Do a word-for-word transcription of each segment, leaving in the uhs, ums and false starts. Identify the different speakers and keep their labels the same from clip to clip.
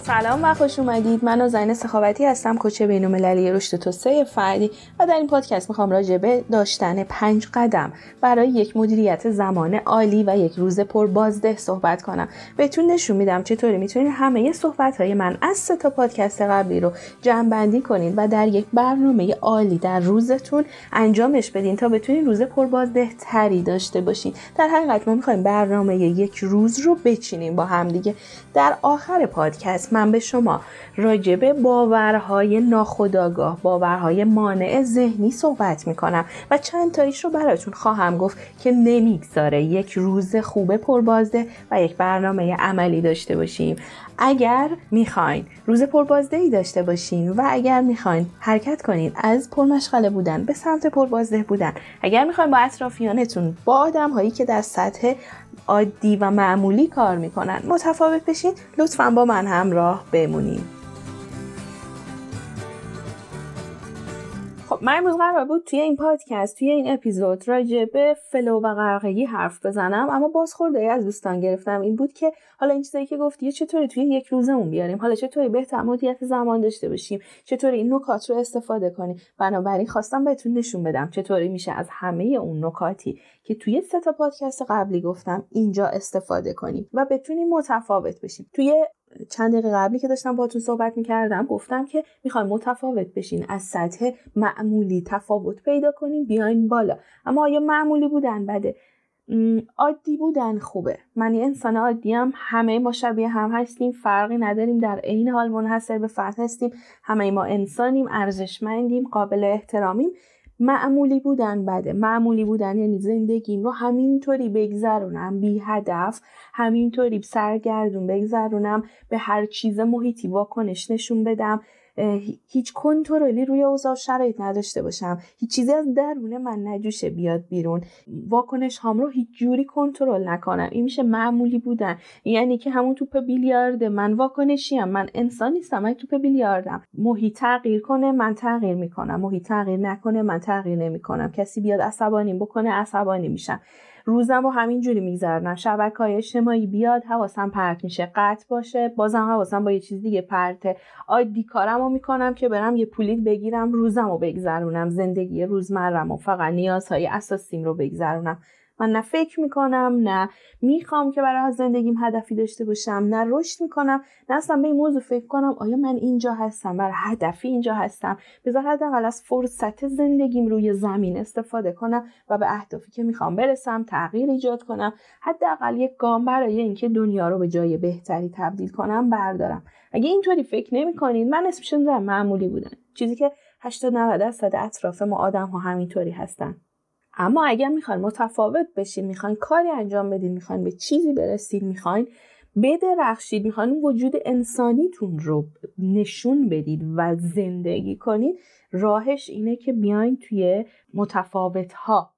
Speaker 1: سلام و خوش اومدید. من نازنین سخاوتی هستم، کوچ بین‌المللی رشد توسعه فردی و در این پادکست میخوام راجع به داشتن پنج قدم برای یک مدیریت زمان عالی و یک روز پر بازده صحبت کنم. بهتون نشون میدم چطوری میتونید همه صحبت‌های من از سه تا پادکست قبلی رو جمع‌بندی کنید و در یک برنامه عالی در روزتون انجامش بدین تا بتونید روز پر بازده تری داشته باشین. در حقیقت ما میخوایم برنامه یک روز رو بچینیم با هم دیگه. در آخر پادکست من به شما راجع به باورهای ناخودآگاه، باورهای مانع ذهنی صحبت میکنم و چند تاییش رو براتون خواهم گفت که نمیگذاره یک روز خوب پربازده و یک برنامه عملی داشته باشیم. اگر میخواین روز پربازدهی داشته باشین و اگر میخواین حرکت کنین از پرمشغله بودن به سمت پربازده بودن، اگر میخواین با اطرافیانتون، با آدم هایی که در سطح عادی و معمولی کار میکنن متفاوت بشین، لطفاً با من همراه بمونید. خب من امروز قرار بود توی این پادکست، توی این اپیزود راجع به فلو و غرقگی حرف بزنم، اما بازخوردی از دوستان گرفتم این بود که حالا این چیزایی که گفتی چطوری توی یک روزمون بیاریم، حالا چطوری بهتر مدیریت زمان داشته باشیم، چطوری این نکات رو استفاده کنیم. بنابراین خواستم بهتون نشون بدم چطوری میشه از همه اون نکاتی که توی سه تا پادکست قبلی گفتم اینجا استفاده کنیم و بتونیم متفاوت بشیم. توی چند دقیقه قبلی که داشتم باهاتون صحبت می‌کردم گفتم که می‌خوایم متفاوت بشین، از سطح معمولی تفاوت پیدا کنیم بیاین بالا. اما آیا معمولی بودن بده؟ عادی بودن خوبه. من یه انسان عادیم، همه ما شبیه هم هستیم، فرقی نداریم، در عین حال منحصر به فرد هستیم، همه ما انسانیم، ارزشمندیم، قابل احترامیم. معمولی بودن بده. معمولی بودن یعنی زندگیم رو همینطوری بگذرونم بی هدف، همینطوری سرگردون بگذرونم، به هر چیز محیطی واکنش نشون بدم، هیچ کنترلی روی اوضاع شرایط نداشته باشم، هیچ چیزی از درون من نجوشه بیاد بیرون، واکنش هام رو هیچ جوری کنترل نکنم. این میشه معمولی بودن. یعنی که همون توپ بیلیارد، من واکنشیم، من انسان نیستم، من توپ بیلیاردم. محیط تغییر کنه من تغییر میکنم، محیط تغییر نکنه من تغییر نمیکنم. کسی بیاد عصبانی بکنه عصبانی میشم. روزم رو همین جوری میگذرونم. شبکه‌های اجتماعی بیاد حواسم پرت میشه، قطع باشه بازم حواسم با یه چیز دیگه پرته. عادی کارمو میکنم که برم یه پولیت بگیرم، روزمو بگذرونم، زندگی روزمره‌مو، فقط نیازهای اساسیم رو بگذرونم. من نه فکر میکنم، نه میخوام که برای زندگیم هدفی داشته باشم، نه رشد میکنم، نه اصلا به این موضوع فکر کنم آیا من اینجا هستم، برای هدفی اینجا هستم. بذار حداقل از فرصت زندگیم روی زمین استفاده کنم و به اهدافی که میخوام برسم تغییر ایجاد کنم، حداقل یک گام برای اینکه دنیا رو به جای بهتری تبدیل کنم بردارم. اگه اینطوری فکر نمیکنید من اسمش رو میذارم معمولی بودن، چیزی که هشتاد نود درصد اطراف ما آدم ها همینطوری هستن. اما اگر میخواین متفاوت بشین، میخواین کاری انجام بدین، میخواین به چیزی برسید، میخواین بدرخشید، میخواین وجود انسانیتون رو نشون بدید و زندگی کنید، راهش اینه که بیاین توی متفاوت ها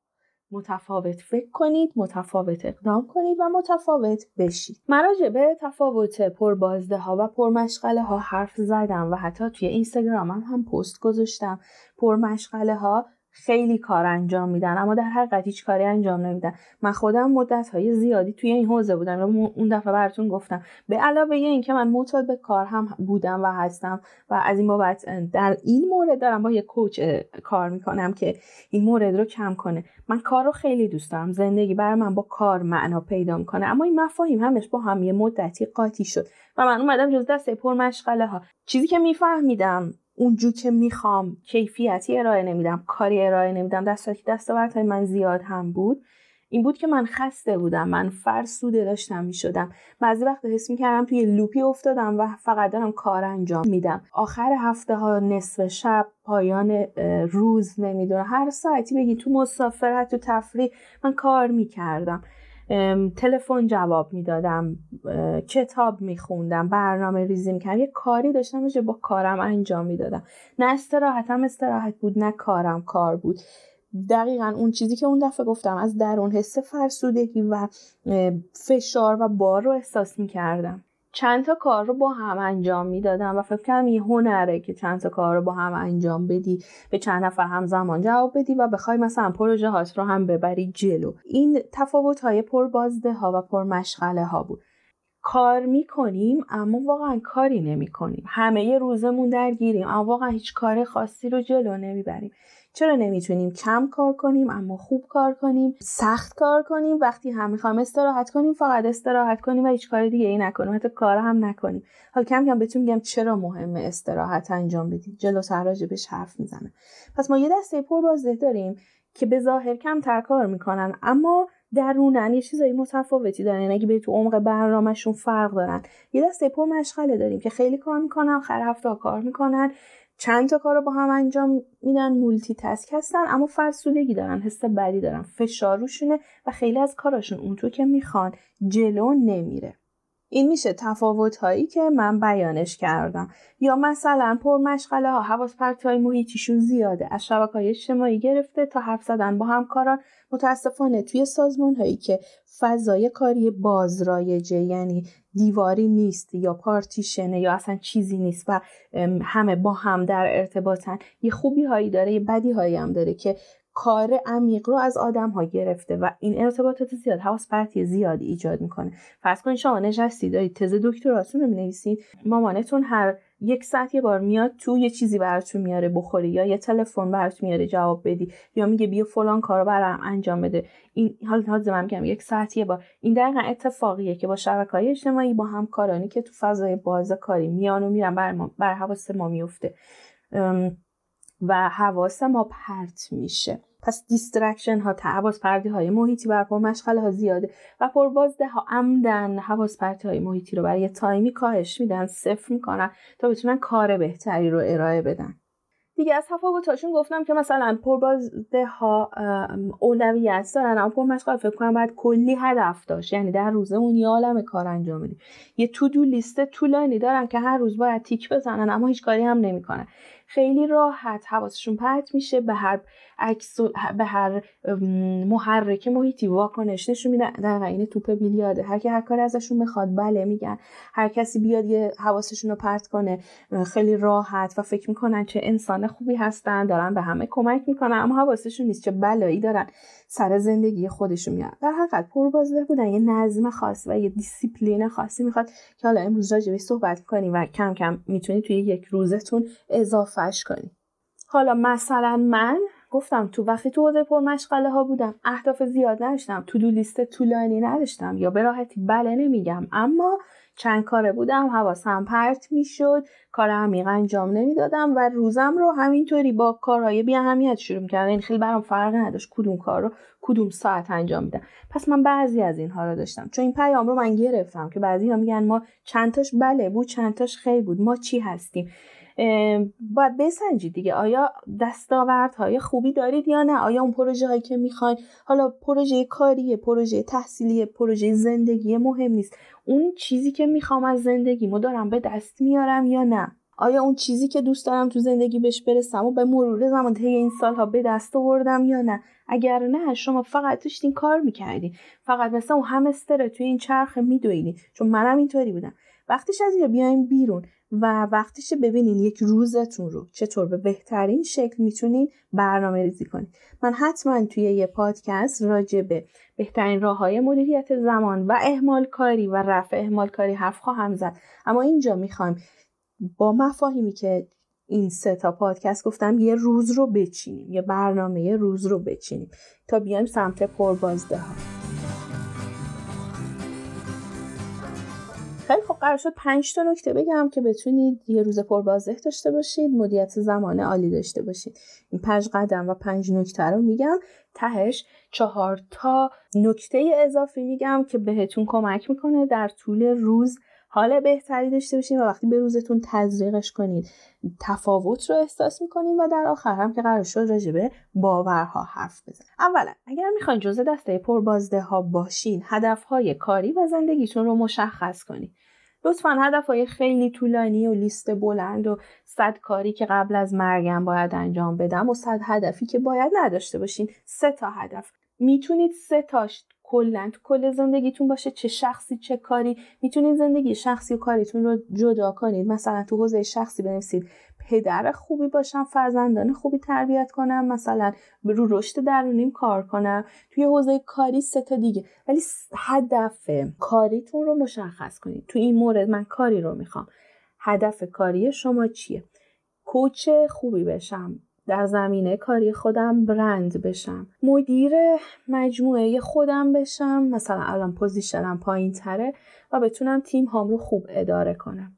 Speaker 1: متفاوت فکر کنید، متفاوت اقدام کنید و متفاوت بشید. من راجع به تفاوت پربازده ها و پرمشغله ها حرف زدم و حتی توی اینستاگرامم هم پست گذاشتم. پرمشغله ها خیلی کار انجام میدن اما در حقیقت هیچ کاری انجام نمیدن. من خودم مدت‌های زیادی توی این حوزه بودم و اون دفعه براتون گفتم. به علاوه این که من معتاد به کار هم بودم و هستم و از این بابت در این مورد دارم با یه کوچ کار میکنم که این مورد رو کم کنه. من کار رو خیلی دوست دارم، زندگی برای من با کار معنا پیدا میکنه، اما این مفاهیم همش با هم یه مدتی قاطی شد و من اومدم جز دسته پرمشغله ها. چیزی که میفهمیدم اونجور که میخوام کیفیتی ارائه نمیدم، کاری ارائه نمیدم، دستاتی دستاوردهای من زیاد هم بود، این بود که من خسته بودم، من فرسوده داشتم میشدم. بعضی وقت حس میکردم توی لوپی افتادم و فقط دارم کار انجام میدم. آخر هفته ها، نصف شب، پایان روز، نمیدونم هر ساعتی بگی، تو مسافرت، تو تفریح من کار میکردم، تلفن جواب میدادم، کتاب میخوندم، برنامه ریزی میکردم، یه کاری داشتم که با کارم انجام میدادم. نه استراحتم استراحت بود، نه کارم کار بود. دقیقاً اون چیزی که اون دفعه گفتم، از درون حس فرسودگی و فشار و بار رو احساس میکردم. چند تا کار رو با هم انجام میدادم و فکر کنم یه هنره که چند تا کار رو با هم انجام بدی، به چند نفر همزمان جواب بدی و بخوای مثلا پروژه هات رو هم ببری جلو. این تفاوت های پربازده ها و پرمشغله ها بود. کار میکنیم اما واقعا کاری نمیکنیم. همه ی روزمون درگیریم اما واقعا هیچ کار خاصی رو جلو نمیبریم. چرا نمیتونیم کم کار کنیم اما خوب کار کنیم، سخت کار کنیم، وقتی هم میخوایم استراحت کنیم فقط استراحت کنیم و هیچ کار دیگه ای نکنیم، حتی کار هم نکنیم. حالا کم کم بهتون میگم چرا مهمه استراحت انجام بدید، جلوتر راجعش حرف میزنم. پس ما یه دسته پربازده داریم که به ظاهر کمتر کار میکنن اما درونن یه چیزای متفاوتی دارن، یعنی اگه به تو عمق برنامه‌شون فرق دارن. یه دسته پر مشغله داریم که خیلی کار میکنن، آخر هفته کار میکنن، چند تا کارو با هم انجام میدن، مولتی تاسک هستن اما فرسودگی دارن، حس بدی دارن، فشار روشونه و خیلی از کاراشون اونطور که میخوان جلو نمیره. این میشه تفاوت هایی که من بیانش کردم. یا مثلا پرمشغله ها حواس پرتی های محیطیشون زیاده، از شبکه‌های اجتماعی گرفته تا حرف زدن با همکاران. متاسفانه توی سازمان هایی که فضای کاری باز رایجه، یعنی دیواری نیست یا پارتیشنه یا اصلا چیزی نیست و همه با هم در ارتباطن، یه خوبی هایی داره یه بدی هایی هم داره که کار عمیق رو از آدم ها گرفته و این ارتباطات زیاد حواس پرتی زیادی ایجاد میکنه. فرض کنید شما نشستی دارید تز دکتراتون رو می‌نویسید، مامانتون هر یک ساعت یه بار میاد تو یه چیزی براتون میاره بخوری یا یه تلفن براتون میاره جواب بدی یا میگه بیا فلان کارو برام انجام بده. این حالا لازم من میگم یک ساعت یه بار. این دقیقاً اتفاقیه که با شبکه‌های اجتماعی با همکارانی که تو فضای باز کاری میان و میرن بر ما بر حواس ما میفته و حواس ما پرت میشه. پس دیسترکشن ها، حواس پرتی های محیطی بر پرمشغله ها زیاده و پربازده ها عمدن حواس پرتی های محیطی رو برای تایمی کاهش میدن، صفر میکنن تا بتونن کار بهتری رو ارائه بدن. دیگه از تفاوتاشون گفتم که مثلا پربازده ها اولویت دارن اما پرمشغله فکر کنم باید کلی هدف داشت، یعنی در روزمون یه عالمه کار انجام بدیم. یه تو دو لیست طولانی دارن که هر روز باید تیک بزنن اما هیچ کاری هم نمیکنن. خیلی راحت حواسشون پرت میشه، به هر عکس به هر محرک محیطی واکنش نشون میدن. در این توپ بیلیارده، هر کی هر کاری ازشون بخواد بله میگن. هر کسی بیاد یه حواسشون رو پرت کنه خیلی راحت و فکر میکنن چه انسان خوبی هستن، دارن به همه کمک میکنن اما حواسشون نیست چه بلایی دارن سر زندگی خودشون میارن. در حقیقت پربازده بودن یه نظم خاص و یه دیسیپلین خاصی میخواد که حالا امروز راجع بهش صحبت کنیم و کم کم میتونید توی یک روزتون اضافهش کنید. حالا مثلا من گفتم تو وقتی تو حوزه پرمشغله ها بودم اهداف زیاد نداشتم، تو دو لیست طولانی نداشتم یا به راحتی بله نمیگم، اما چند کاره بودم حواسم پرت میشد، کار عمیق انجام نمیدادم و روزم رو همینطوری با کارهای بی اهمیت شروع می‌کردم. این خیلی برام فرقی نداشت کدوم کار رو کدوم ساعت انجام میدم. پس من بعضی از اینها رو داشتم، چون این پیام رو من گرفتم که بعضی‌ها میگن ما چند تاش بله بود چند تاش خیر بود، ما چی هستیم؟ باید بسنجید دیگه، آیا دستاوردهای خوبی دارید یا نه؟ آیا اون پروژه هایی که میخواین، حالا پروژه کاریه، پروژه تحصیلیه، پروژه زندگی مهم نیست، اون چیزی که میخوام از زندگیمو دارم به دست میارم یا نه؟ آیا اون چیزی که دوست دارم تو زندگی بهش برسم و به مرور زمان طی این سالها به دست آوردم یا نه؟ اگر نه شما فقط داشتین کار میکردین، فقط مثلا اون همستر توی این چرخه میدویدین. چون منم اینطوری بودم. وقتش از اینجا بیایم بیرون و وقتش ببینین یک روزتون رو چطور به بهترین شکل میتونین برنامه ریزی کنین. من حتما توی یه پادکست راجع به بهترین راه‌های مدیریت زمان و اهمال کاری و رفع اهمال کاری حرف خواهم زد، اما اینجا میخوایم با مفاهیمی که این سه تا پادکست گفتم یه روز رو بچینیم، یه برنامه یه روز رو بچینیم تا بیایم سمت پربازده ها. خیلی خب قرار شد پنج تا نکته بگم که بتونید یه روز پربازده داشته باشید، مدیریت زمان عالی داشته باشید. این پنج قدم و پنج نکته رو میگم، تهش چهار تا نکته اضافی میگم که بهتون کمک میکنه در طول روز حال بهتری داشته باشین و وقتی به روزتون تزریقش کنید تفاوت رو احساس میکنین و در آخر هم که قرار شد راجع به باورها حرف بزنیم. اولا اگر میخواین جزء دسته پربازده ها باشین، هدفهای کاری و زندگیتون رو مشخص کنید. لطفاً هدفهای خیلی طولانی و لیست بلند و صد کاری که قبل از مرگم باید انجام بدم و صد هدفی که باید نداشته باشین. سه تا هدف میتونید سه تاش کلاً تو کل زندگیتون باشه، چه شخصی چه کاری. میتونید زندگی شخصی و کاریتون رو جدا کنید. مثلا تو حوزه شخصی بنویسید پدر خوبی باشم، فرزندان خوبی تربیت کنم، مثلا رو رشد درونیم کار کنم. توی حوزه کاری سه تا دیگه، ولی هدف کاریتون رو مشخص کنید. تو این مورد من کاری رو میخوام. هدف کاری شما چیه؟ کوچ خوبی بشم، در زمینه کاری خودم برند بشم، مدیر مجموعه خودم بشم، مثلا الان پوزیشنم پایین تره و بتونم تیم هام رو خوب اداره کنم.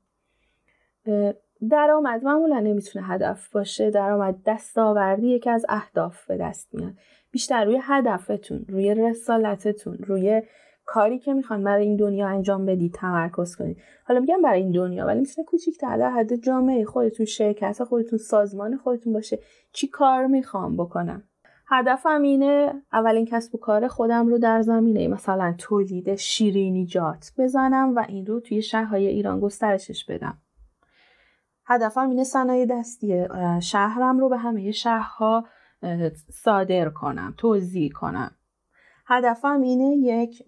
Speaker 1: درآمد معمولا نمیتونه هدف باشه. درآمد دستاوردی یکی از اهداف به دست میاد. بیشتر روی هدفتون، روی رسالتتون، روی کاری که میخوان برای این دنیا انجام بدید تمرکز کنید. حالا میگم برای این دنیا، ولی میتونه کوچیک‌تر در حد جامعه خودتون، شرکت خودتون، سازمان خودتون باشه. چی کار میخوام بکنم؟ هدفم اینه اولین کسب و کار خودم رو در زمینه مثلا تولید شیرینیجات بزنم و این رو توی شهرهای ایران گسترشش بدم. هدفم اینه صنایع دستی شهرم رو به همه شهرها صادر کنم، توزیع کنم. هدفم اینه یک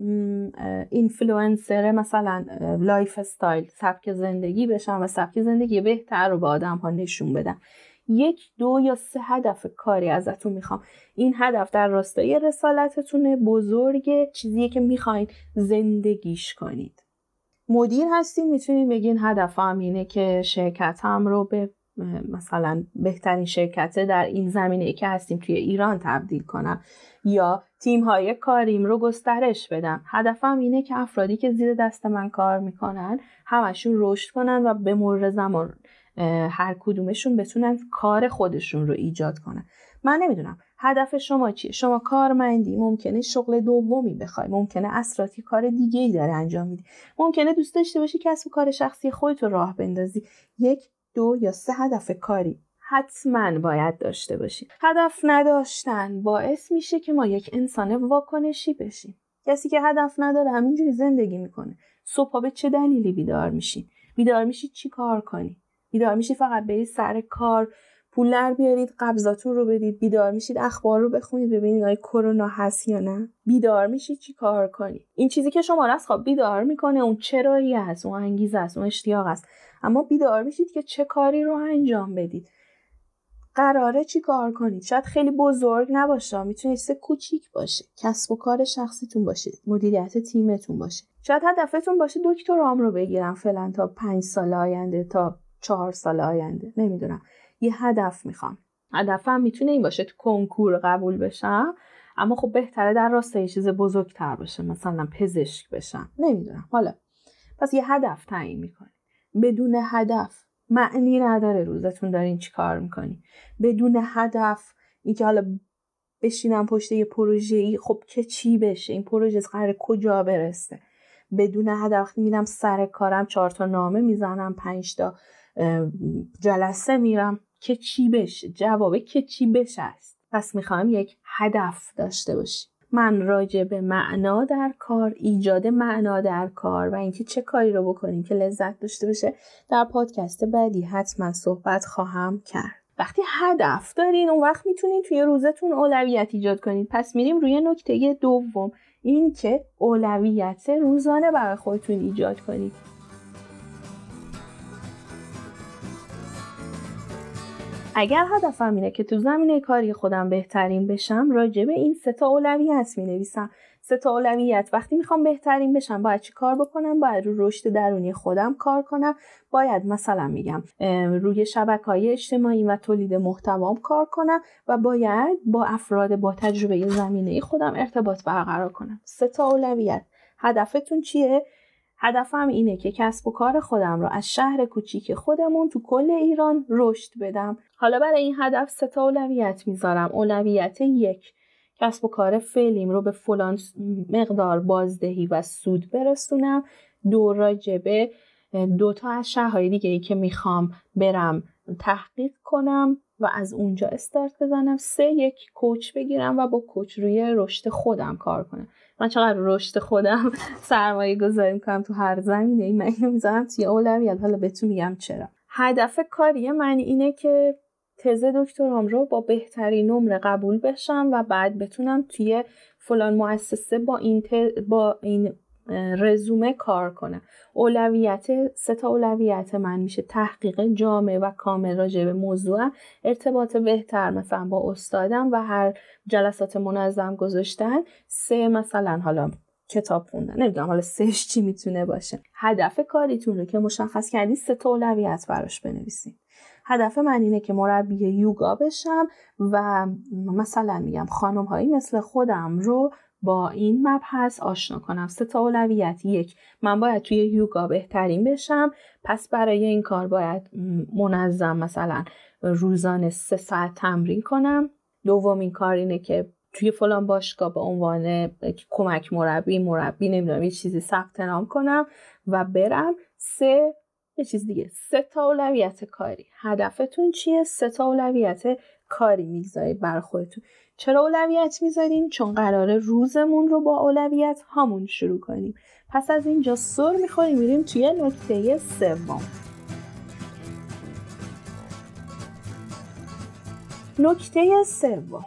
Speaker 1: اینفلوئنسر مثلا لایف استایل، سبک زندگی بشم و سبک زندگی بهتر رو به آدم ها نشون بدم. یک، دو یا سه هدف کاری ازتون میخوام. این هدف در راستای رسالتتونه، بزرگه، چیزیه که میخواین زندگیش کنید. مدیر هستین، میتونین بگین هدفم اینه که شرکتم رو به مثلا بهترین شرکت در این زمینه که هستیم توی ایران تبدیل کنم، یا تیم‌های کاریم رو گسترش بدم. هدفم اینه که افرادی که زیر دست من کار میکنن همشون رشد کنن و به مرور زمان هر کدومشون بتونن کار خودشون رو ایجاد کنن. من نمیدونم هدف شما چیه. شما کارمندی، ممکنه شغل دومی بخوای، ممکنه اسراتی کار دیگه‌ای داره انجام میدی، ممکنه دوست داشته باشی کسب و کار شخصی خودت رو راه بندازی. یک، دو یا سه هدف کاری حتما باید داشته باشی. هدف نداشتن باعث میشه که ما یک انسان واکنشی بشیم. کسی که هدف نداره همینجوری زندگی میکنه. صبح به چه دلیلی بیدار میشی؟ بیدار میشی چی کار کنی؟ بیدار میشی فقط برید سر کار، پول در بیارید، قبضاتون رو بدید؟ بیدار میشید اخبار رو بخونید ببینید آیا کرونا هست یا نه؟ بیدار میشید چی کار کنی؟ این چیزی که شما رو از خواب بیدار میکنه اون چرایی هست، اون انگیزه است، اون اشتیاق است. اما بیدار میشید که چه کاری رو انجام بدید، قراره چی کار کنید. شاید خیلی بزرگ نباشه، میتونه چیز کوچیک باشه، کسب و کار شخصیتون باشه، مدیریت تیمتون باشه. شاید هدفتون باشه دکترام رو بگیرم فعلا تا پنج سال آینده، تا چهار سال آینده، نمیدونم. یه هدف میخوام. هدفم میتونه این باشه تو کنکور قبول بشم، اما خب بهتره در راستای چیز بزرگتر باشه، مثلا پزشک بشم، نمیدونم. حالا پس یه هدف تعیین میکنی. بدون هدف معنی نداره روزتون دارین چی کار میکنی. بدون هدف اینکه حالا بشینم پشت یه پروژه‌ای، خب که چی بشه؟ این پروژه قراره کجا برسه؟ بدون هدف میرم سر کارم، چهار تا نامه میزنم، پنج تا جلسه میرم، که چی بشه؟ جوابه که چی بشه است. پس میخوام یک هدف داشته باشی. من راجع به معنا در کار، ایجاد معنا در کار و اینکه چه کاری رو بکنیم که لذت داشته باشه در پادکست بعدی حتما صحبت خواهم کرد. وقتی هدف دارین اون وقت میتونین توی روزتون اولویت ایجاد کنید. پس میریم روی نکته دوم، این که اولویت روزانه برای خودتون ایجاد کنید. اگر هدفم اینه که تو زمینه کاری خودم بهترین بشم، راجع به این سه تا اولویت می‌نویسم. سه تا اولویت وقتی میخوام بهترین بشم باید چی کار بکنم؟ باید رو رشد درونی خودم کار کنم. باید مثلا میگم روی شبکه‌های اجتماعی و تولید محتوام کار کنم و باید با افراد با تجربه زمینه خودم ارتباط برقرار کنم. سه تا اولویت. هدفتون چیه؟ هدفم اینه که کسب و کار خودم رو از شهر کوچیک خودمون تو کل ایران رشد بدم. حالا برای این هدف سه تا اولویت میذارم. اولویت یک، کسب و کار فعلیم رو به فلان مقدار بازدهی و سود برسونم. دو، راجبه دو تا از شهرهای دیگه ای که میخوام برم تحقیق کنم و از اونجا استارت بزنم. سه، یک کوچ بگیرم و با کوچ روی رشد خودم کار کنم. من چقدر رشد خودم سرمایه گذاری میکنم تو هر زمینه، من اینو میذارم توی اولویت. حالا بهتون میگم چرا. هدف کاری من اینه که تز دکترام رو با بهترین نمره قبول بشم و بعد بتونم توی فلان مؤسسه با این ت... با این رزومه کار کنم. اولویت سه تا اولویت من میشه تحقیق جامع و کامل راجع به موضوع، ارتباط بهتر مثلا با استادم و هر جلسات منظم گذاشتن. سه مثلا حالا کتاب خوندن، نمیدونم حالا سهش چی میتونه باشه. هدف کاریتون رو که مشخص کردین سه تا اولویت براش بنویسین. هدف من اینه که مربی یوگا بشم و مثلا میگم خانم هایی مثل خودم رو با این مبحث آشنا کنم. سه تا اولویت: یک، من باید توی یوگا بهترین بشم، پس برای این کار باید منظم مثلا روزانه سه ساعت تمرین کنم. دومین کار اینه که توی فلان باشگاه به عنوان کمک مربی مربی نمیدونم یه چیزی ثبت نام کنم و برم. سه یه چیز دیگه، سه تا اولویت کاری. هدفتون چیه؟ سه تا اولویت کاری میگذارید بر خودتون. چرا اولویت میذاریم؟ چون قراره روزمون رو با اولویت هامون شروع کنیم. پس از اینجا سر میخوریم میریم توی نکته سوم. نکته سوم،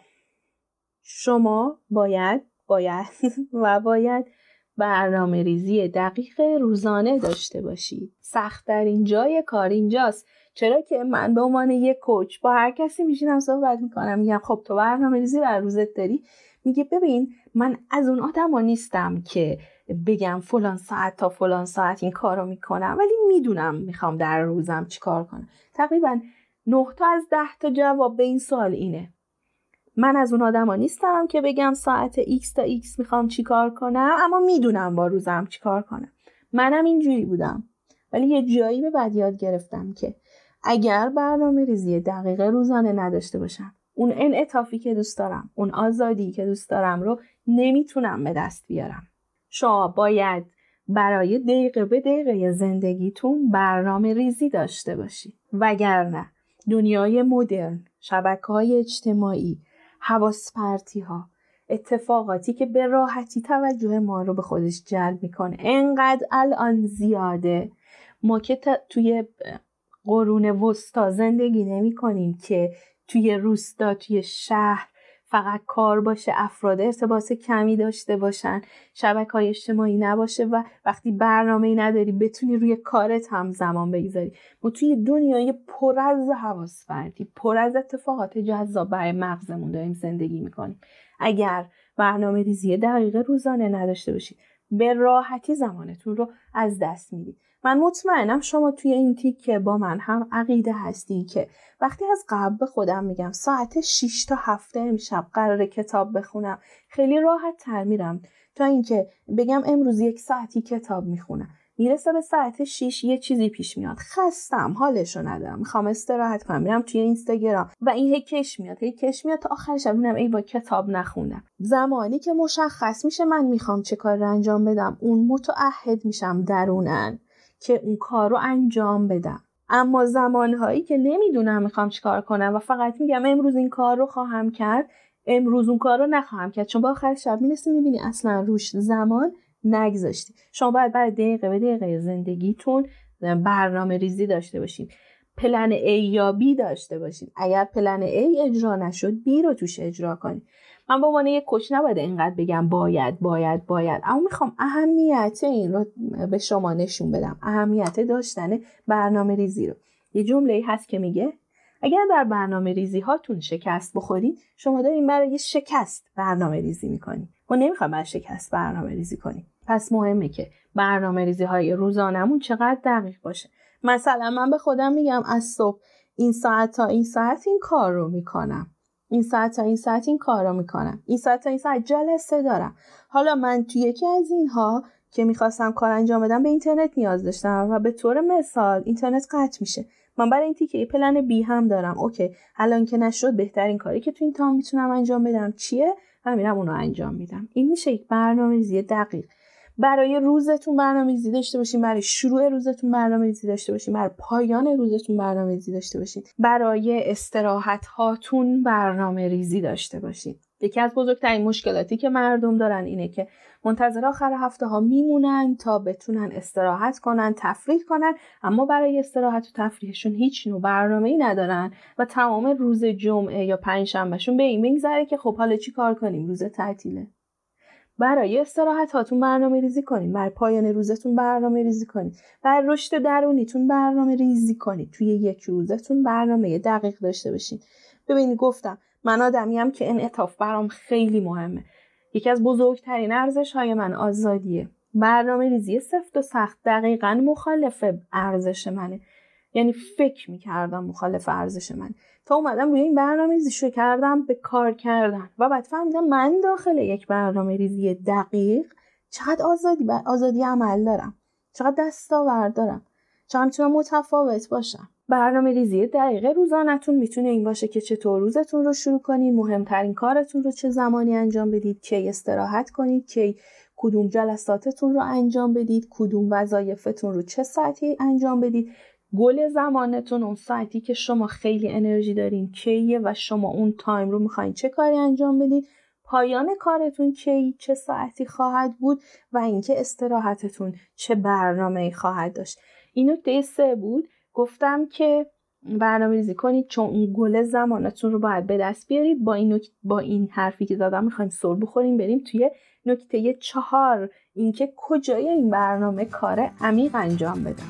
Speaker 1: شما باید باید و باید برنامه ریزی دقیق روزانه داشته باشید. سخت‌ترین جای کار اینجاست. چرا که من به عنوان یک کوچ با هر کسی میشینم صحبت میکنم، میگم خب تو برنامه ریزی بر روزت داری؟ میگه ببین من از اون آدما نیستم که بگم فلان ساعت تا فلان ساعت این کارو میکنم، ولی میدونم میخوام در روزم چی کار کنم. تقریبا نه تا از ده تا جواب به این سوال اینه: من از اون آدما نیستم که بگم ساعت X تا X میخوام چی کار کنم، اما میدونم با روزم چی کار کنم. منم اینجوری بودم، ولی یه جایی به بعد یاد گرفتم که اگر برنامه ریزی دقیق روزانه نداشته باشم، اون انعطافی که دوست دارم، اون آزادی که دوست دارم رو نمیتونم به دست بیارم. شما باید برای دقیقه به دقیقه زندگیتون برنامه ریزی داشته باشید، وگرنه دنیای مدرن، شبکه‌های اجتماعی، حواس پرتی ها، اتفاقاتی که به راحتی توجه ما رو به خودش جلب میکنه انقدر الان زیاده. ما که توی قرون وسطا زندگی نمی کنیم که توی روستا، توی شهر فقط کار باشه، افراد ارتباط کمی داشته باشن، شبکه‌های اجتماعی نباشه و وقتی برنامه‌ای نداری بتونی روی کارت هم زمان بگذاری. ما توی دنیای پر از حواس پرتی، پر از اتفاقات جذاب برای مغزمون داریم زندگی میکنیم. اگر برنامه ریزی دقیق روزانه نداشته باشید، به راحتی زمانتون رو از دست میدید. من مطمئنم شما توی این تیکه با من هم عقیده هستین که وقتی از قبل به خودم میگم ساعت شش تا هفت امشب قراره کتاب بخونم، خیلی راحت تر میرم تا اینکه بگم امروز یک ساعتی کتاب میخونم. میرسه به ساعت شش یه چیزی پیش میاد، خستم، حالشو ندارم، میخوام استراحت کنم، میرم توی اینستاگرام و این هی کش میاد هی کش میاد تا آخر شب میبینم ای با کتاب نخوندم. زمانی که مشخص میشه من میخوام چه کار رو انجام بدم، اون متعهد میشم درونن که اون کار رو انجام بدم. اما زمانهایی که نمیدونم میخوام چی کار کنم و فقط میگم امروز این کار رو خواهم کرد، امروز اون کار رو نخواهم کرد، چون با آخر شب میرسی میبینی اصلا روش زمان نگذاشتی. شما باید برای دقیقه به دقیقه زندگیتون برنامه ریزی داشته باشید، پلن A یا B داشته باشید. اگر پلن A اجرا نشد B رو توش اجرا کنید. من به عنوان یک کوچ نباید اینقدر بگم باید باید باید، اما میخوام اهمیت این رو به شما نشون بدم، اهمیت داشتن برنامه ریزی رو. یه جمله هست که میگه اگر در برنامه ریزی هاتون شکست بخورید، شما دارین برای شکست برنامه ریزی میکنید. ما نمیخوایم برای شکست برنامه ریزی کنیم. پس مهمه که برنامه ریزی های روزانمون چقدر دقیق باشه. مثلا من به خودم میگم از صبح این ساعت تا این ساعت این کار رو میکنم، این ساعت تا این ساعت این کار رو میکنم، این ساعت تا این ساعت جلسه دارم. حالا من توی یکی از اینها که میخواستم کار انجام بدم به اینترنت نیاز داشتم و به طور مثال اینترنت قطع میشه. من برای این تیکه پلن بی هم دارم. اوکی، الان که نشد بهترین کاری که تو این تام میتونم انجام بدم چیه؟ من میرم اونو انجام میدم. این میشه یک برنامه‌ریزی دقیق. برای روزتون برنامه‌ریزی داشته باشین، برای شروع روزتون برنامه‌ریزی داشته باشین، برای پایان روزتون برنامه‌ریزی داشته باشین، برای استراحت هاتون برنامه‌ریزی داشته باشین. یکی از بزرگترین مشکلاتی که مردم دارن اینه که منتظر آخر هفته ها میمونن تا بتونن استراحت کنن، تفریح کنن، اما برای استراحت و تفریحشون هیچ نوع برنامه‌ای ندارن و تمام روز جمعه یا پنجشنبهشون به این میگذره که خب حالا چی کار کنیم، روز تعطیله. برای استراحت هاتون برنامه ریزی کنید، برای پایان روزتون برنامه ریزی کنید، برای رشد درونیتون برنامه ریزی کنید. توی یک روزتون برنامه دقیق داشته باشین. ببینید گفتم من آدمیم که انعطاف برام خیلی مهمه. یکی از بزرگترین ارزش‌های من آزادیه. برنامه ریزی سفت و سخت دقیقاً مخالف ارزش منه. یعنی فکر می‌کردم مخالف ارزش من، تا اومدم روی این برنامه ریزی شروع کردم به کار کردن و بعد فهمیدم من داخل یک برنامه ریزی دقیق چقدر آزادی آزادی عمل دارم، چقدر دستاورد دارم، چقدر میتونم متفاوت باشم. برنامه ریزی دقیق روزانه‌تون میتونه این باشه که چطور روزتون رو شروع کنید، مهمترین کارتون رو چه زمانی انجام بدید، کی استراحت کنید، کی کدوم جلساتتون رو انجام بدید، کدوم وظایفتون رو چه ساعتی انجام بدید، گل زمانتون اون ساعتی که شما خیلی انرژی دارین کیه و شما اون تایم رو میخواین چه کاری انجام بدید، پایان کارتون کی چه ساعتی خواهد بود و اینکه استراحتتون چه برنامه‌ای خواهد داشت. این نکته سه بود. گفتم که برنامه ریزی کنید چون اون گل زمانتون رو باید به دست بیارید. با این نک... با این حرفی که زدم میخوایم سر بخوریم بریم توی نکته چهار، اینکه کجای این برنامه کار عمیق انجام بدم.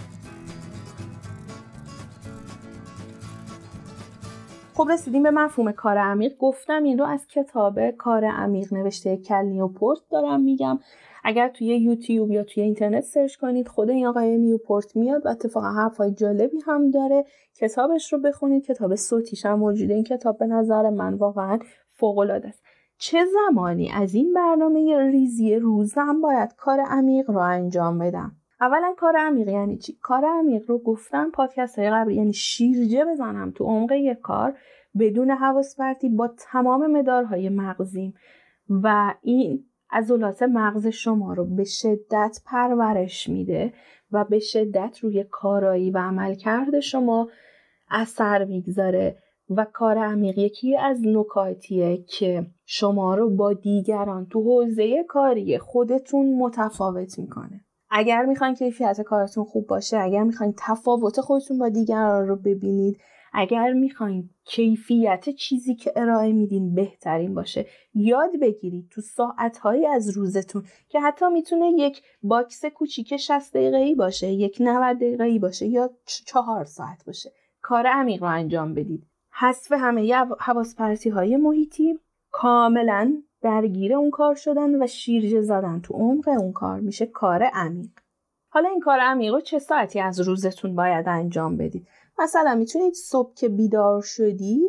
Speaker 1: خب رسیدیم به مفهوم کار عمیق. گفتم این رو از کتاب کار عمیق نوشته کل نیوپورت دارم میگم. اگر توی یوتیوب یا توی اینترنت سرچ کنید خود این آقای نیوپورت میاد و اتفاقا حرفای جالبی هم داره. کتابش رو بخونید، کتاب صوتیش هم موجوده. این کتاب به نظر من واقعا فوق‌العاده است. چه زمانی از این برنامه ریزی روزم باید کار عمیق رو انجام بدم؟ اولا کار عمیق یعنی چی؟ کار عمیق رو گفتم پادکست های قبلی، یعنی شیرجه بزنم تو عمق یک کار بدون حواس پرتی با تمام مدارهای مغزیم و این عضلات مغز شما رو به شدت پرورش میده و به شدت روی کارایی و عملکرد شما اثر میگذاره. و کار عمیق یکی از نکاتیه که شما رو با دیگران تو حوزه کاری خودتون متفاوت میکنه. اگر میخواین کیفیت کارتون خوب باشه، اگر میخواین تفاوت خودتون با دیگران رو ببینید، اگر میخواین کیفیت چیزی که ارائه میدین بهترین باشه، یاد بگیرید تو ساعتهایی از روزتون که حتی میتونه یک باکس کوچیک شصت دقیقه‌ای باشه، یک نود دقیقه‌ای باشه یا چهار ساعت باشه، کار عمیق رو انجام بدید. حذف همه حواس پرتی های محیطی، کاملا درگیر اون کار شدن و شیرجه زدن تو عمق اون کار میشه کار عمیق. حالا این کار عمیق رو چه ساعتی از روزتون باید انجام بدید؟ مثلا میتونید صبح که بیدار شدید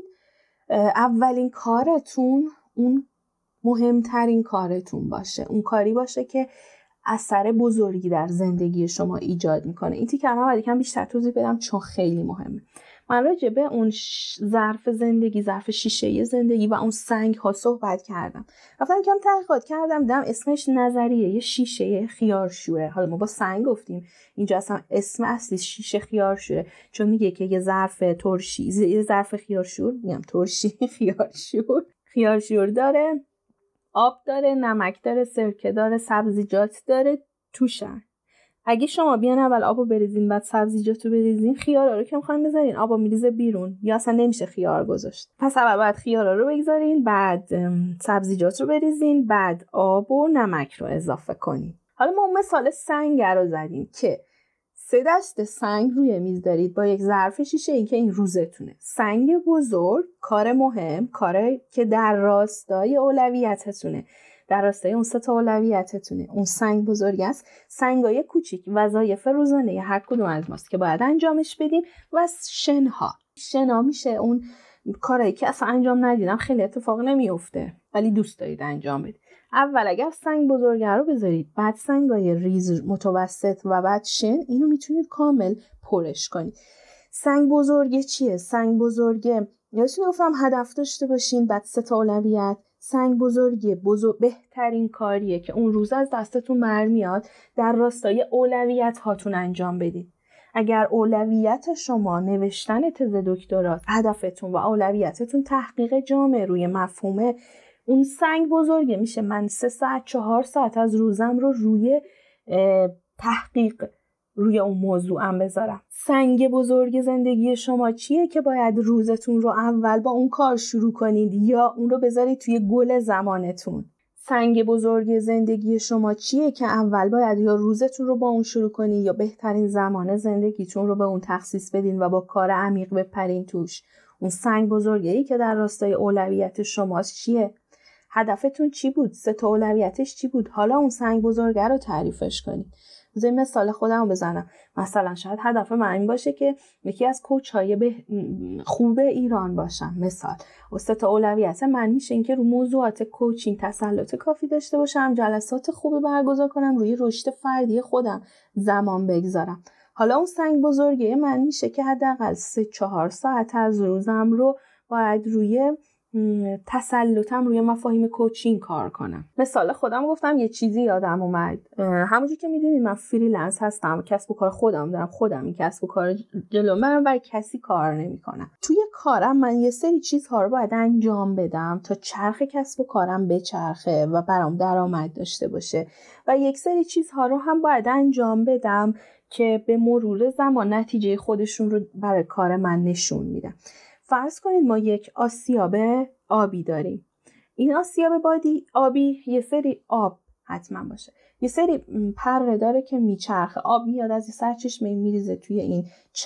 Speaker 1: اولین کارتون اون مهمترین کارتون باشه، اون کاری باشه که اثر بزرگی در زندگی شما ایجاد میکنه. این تیکر من باید یکم بیشتر توضیح بدم چون خیلی مهمه. من راجع به اون ظرف زندگی، ظرف شیشه زندگی و اون سنگ ها صحبت کردم. رفتم کم تحقیقات کردم، دیدم اسمش نظریه یه شیشه خیارشوره. حالا ما با سنگ گفتیم، اینجا اصلا اسم اصلی شیشه خیارشوره، چون میگه که یه ظرف ترشی، یه ظرف خیارشور، میگم ترشی خیارشور، خیارشور داره، آب داره، نمک داره، سرکه داره، سبزیجات داره توشن. اگه شما بیان اول آبو بریزین بعد سبزیجاتو بریزین، خیارا رو که میخواین بذارین آبو میریزه بیرون یا اصلا نمیشه خیار گذاشت. پس اول باید خیارا رو بگذارین، بعد سبزیجات رو بریزین، بعد آب و نمک رو اضافه کنین. حالا ما مثال سنگ رو زدیم که سه دسته سنگ روی میز دارید با یک ظرف شیشه ای که این روزتونه. سنگ بزرگ، کار مهم، کاری که در راستای اولویتتونه، در راستای اون سه تا اولویتتونه. اون سنگ بزرگ است. سنگای کوچیک وظایف روزانه هر کدوم از ماست که باید انجامش بدیم. و شنها شنا میشه اون کارایی که اصلا انجام ندیدم خیلی اتفاق نمیفته ولی دوست دارید انجام بدید. اول اگر سنگ بزرگه رو بذارید، بعد سنگای ریز متوسط و بعد شن، اینو میتونید کامل پرش کنید. سنگ بزرگه چیه؟ سنگ بزرگه یادتون گفتم هدف داشته باشین، بعد سه تا اولویت. سنگ بزرگی بزرگ بهترین کاریه که اون روز از دستتون برمیاد در راستای اولویت هاتون انجام بدید. اگر اولویت شما نوشتن تز دکترا، هدفتون و اولویتتون تحقیق جامع روی مفهومه، اون سنگ بزرگه میشه من سه ساعت چهار ساعت از روزم رو روی تحقیق روی اون موضوعم بذارم. سنگ بزرگ زندگی شما چیه که باید روزتون رو اول با اون کار شروع کنید یا اون رو بذارید توی گل زمانتون؟ سنگ بزرگ زندگی شما چیه که اول باید یا روزتون رو با اون شروع کنین یا بهترین زمان زندگیتون رو به اون تخصیص بدین و با کار عمیق بپرین توش. اون سنگ بزرگی که در راستای اولویت شماست چیه؟ هدفتون چی بود؟ سه تا اولویتش چی بود؟ حالا اون سنگ بزرگه رو تعریفش کنین. بذار مثال خودم رو بزنم. مثلا شاید هدف من این باشه که یکی از کوچ‌های به خوب ایران باشم. مثال و سه تا اولویت من میشه این که رو موضوعات کوچینگ تسلط کافی داشته باشم، جلسات خوبی برگزار کنم، روی رشد فردی خودم زمان بگذارم. حالا اون سنگ بزرگه من میشه که حداقل سه چهار ساعت از روزم رو باید روی تسلطم روی مفاهیم کوچینگ کار کنم. مثال خودم گفتم، یه چیزی یادم اومد. همونجوری که میدونید من فریلنس هستم، کسب و کار خودم دارم، خودم این کسب و کار جلو برم، برای کسی کار نمیکنم. توی کارم من یه سری چیزها رو باید انجام بدم تا چرخ کسب و کارم بچرخه و برام درآمد داشته باشه و یک سری چیزها رو هم باید انجام بدم که به مرور زمان نتیجه خودشون رو برای کار من نشون میدن. فرض کنید ما یک آسیاب آبی داریم. این آسیاب بادی آبی یه سری آب حتما باشه، یه سری پره داره که میچرخه. آب میاد از این سرچشمه میریزه توی این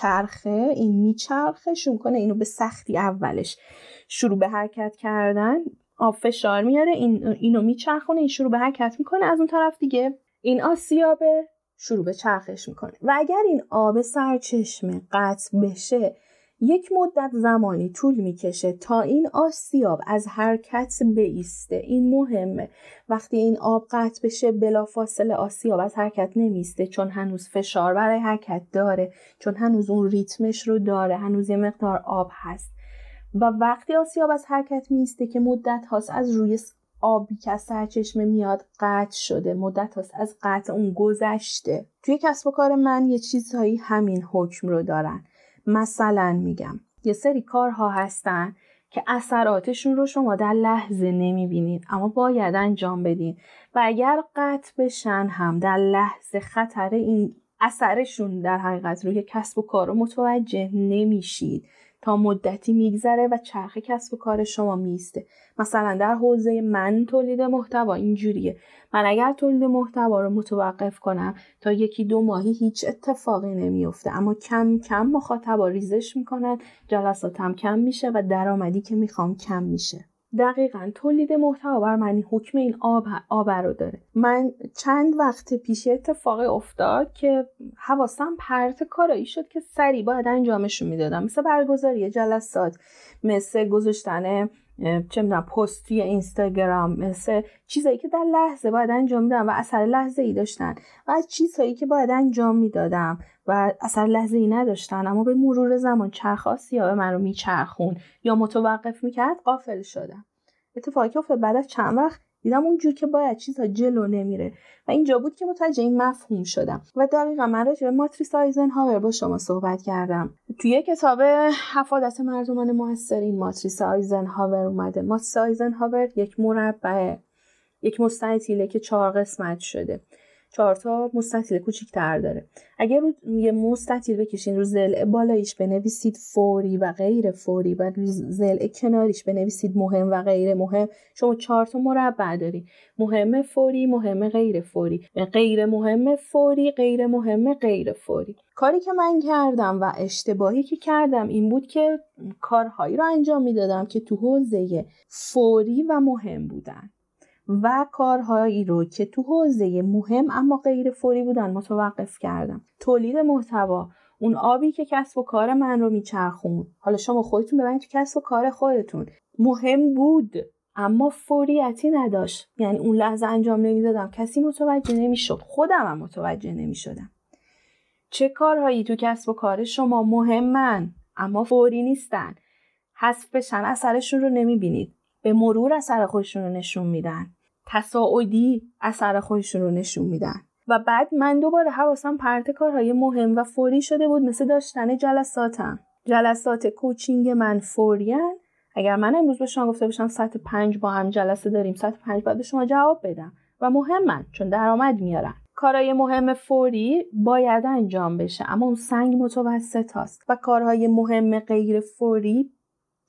Speaker 1: چرخه، این میچرخه شون کنه اینو به سختی اولش شروع به حرکت کردن، آب فشار میاره، این اینو میچرخونه، این شروع به حرکت میکنه، از اون طرف دیگه این آسیاب شروع به چرخش میکنه. و اگر این آب سرچشمه قطع بشه، یک مدت زمانی طول میکشه تا این آسیاب از حرکت بایسته. این مهمه. وقتی این آب قطع بشه بلافاصله آسیاب از حرکت نمیسته، چون هنوز فشار برای حرکت داره، چون هنوز اون ریتمش رو داره، هنوز یه مقدار آب هست. و وقتی آسیاب از حرکت میسته که مدت هاست از روی آبی که از سرچشمه میاد قطع شده، مدت هاست از قطع اون گذشته. توی کسب و کار من یه چیزهایی همین حکم رو دارن. مثلا میگم یه سری کارها هستن که اثراتشون رو شما در لحظه نمیبینید اما باید انجام بدین و اگر قطع بشن هم در لحظه خطر این اثرشون در حقیقت روی کسب و کار رو متوجه نمیشید تا مدتی میگذره و چرخ کسب و کار شما میسته. مثلا در حوزه من تولید محتوا اینجوریه. من اگر تولید محتوا رو متوقف کنم تا یکی دو ماهی هیچ اتفاقی نمیفته، اما کم کم مخاطبا ریزش میکنن، جلساتم کم میشه و درآمدی که میخوام کم میشه. دقیقاً تولید محتوا بر من حکم این آب آب رو داره. من چند وقت پیش اتفاق افتاد که حواسم پرت کارایی شد که سریع باید انجامشون میدادم، مثل برگزاری جلسات، مثل گذاشتن چه میدونم پست توی اینستاگرام، مثل چیزایی که در لحظه باید انجام میدم و اثر لحظه ای داشتن و از چیزهایی که باید انجام میدادم و اثر لحظه ای نداشتن اما به مرور زمان چرخ آسیاب من رو میچرخون یا متوقف میکرد غافل شدم. اتفاقی که افتاد بعد از چند وقت دیدم اونجور که باید چیزها جلو نمیره و اینجا بود که متوجه این مفهوم شدم. و دقیقا من راجع به ماتریس آیزنهاور با شما صحبت کردم. توی کتاب حفاظت مردمان موثرین ماتریس آیزنهاور اومده. ماتریس آیزنهاور یک مربع، یک مستطیله که چهار قسمت شده، چهار تا مستطیل کوچیک‌تر داره. اگر رو یه مستطیل بکشین، رو ضلع بالاییش بنویسید فوری و غیر فوری و رو ضلع کناریش بنویسید مهم و غیر مهم، شما چهار تا مربع داری. مهم، فوری، مهم، غیر فوری، غیر مهم، فوری، غیر مهم، غیر فوری. کاری که من کردم و اشتباهی که کردم این بود که کارهایی رو انجام میدادم که تو حوزه فوری و مهم بودن و کارهایی رو که تو حوزه مهم اما غیر فوری بودن متوقف کردم. تولید محتوا، اون آبی که کسب و کار من رو میچرخون، حالا شما خودتون ببینید تو کسب و کار خودتون مهم بود اما فوریتی نداشت، یعنی اون لحظه انجام نمیدادم، کسی متوجه نمیشد، خودم هم متوجه نمیشدم. چه کارهایی تو کسب و کار شما مهمن اما فوری نیستن، حذف بشن اثرشون رو نمیبینید، به مرور اثر خودشون رو نشون میدن، تصاعدی اثر خودشون رو نشون میدن. و بعد من دوباره حواسم پرت کارهای مهم و فوری شده بود، مثل داشتن جلساتم. جلسات کوچینگ من فوریان. اگر من امروز به شما گفته باشم ساعت پنج با هم جلسه داریم، ساعت پنج باید به شما جواب بدم و مهمن چون درآمد میارن. کارهای مهم فوری باید انجام بشه اما اون سنگ متوسط هست و کارهای مهم غیر فوری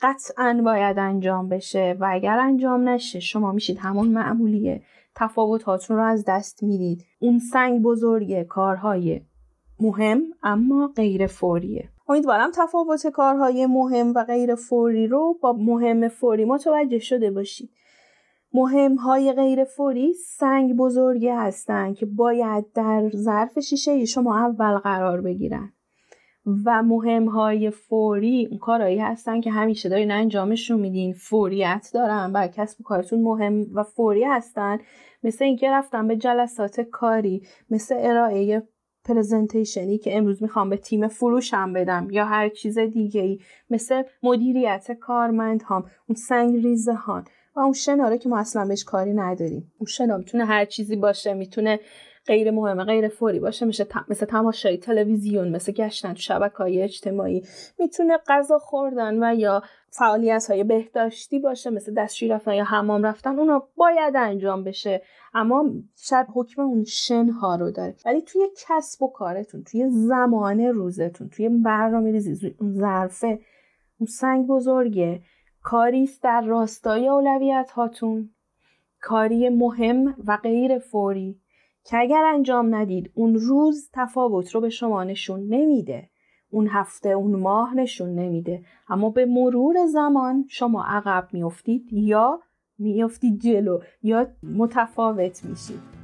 Speaker 1: قطعاً باید انجام بشه و اگر انجام نشه شما میشید همون معمولیه، تفاوتاتون رو از دست میدید. اون سنگ بزرگه کارهای مهم اما غیر فوریه. امیدوارم تفاوت کارهای مهم و غیر فوری رو با مهم فوری متوجه شده باشید. مهم‌های غیر فوری سنگ بزرگی هستن که باید در ظرف شیشه شما اول قرار بگیرن و مهم‌های فوری اون کارهایی هستن که همیشه دارین انجامشون میدین، فوریت دارن، برای کسب و کارتون مهم و فوری هستن، مثل اینکه رفتن به جلسات کاری، مثل ارائه پرزنتیشنی که امروز میخوام به تیم فروشم بدم یا هر چیز دیگه‌ای، مثل مدیریت کارمندهام، اون سنگ ریزه ها و اون شناره که ما اصلا بهش کاری نداریم. اون شنا میتونه هر چیزی باشه، میتونه غیر مهمه، غیر فوری باشه، میشه ت... مثل تماشای تلویزیون، مثل گشتن تو شبکه‌های اجتماعی، میتونه غذا خوردن و یا فعالیت‌های بهداشتی باشه، مثل دستشویی رفتن یا حمام رفتن. اونا باید انجام بشه اما شب حکم اون شنها رو داره. ولی توی کسب و کارتون، توی زمان روزتون، توی برنامه‌ریزی، اون ظرفه، اون سنگ بزرگه، کاری است در راستای اولویت هاتون، کاری مهم و غیر فوری که اگر انجام ندید اون روز تفاوت رو به شما نشون نمیده، اون هفته، اون ماه نشون نمیده، اما به مرور زمان شما عقب میافتید یا میافتید جلو یا متفاوت میشید.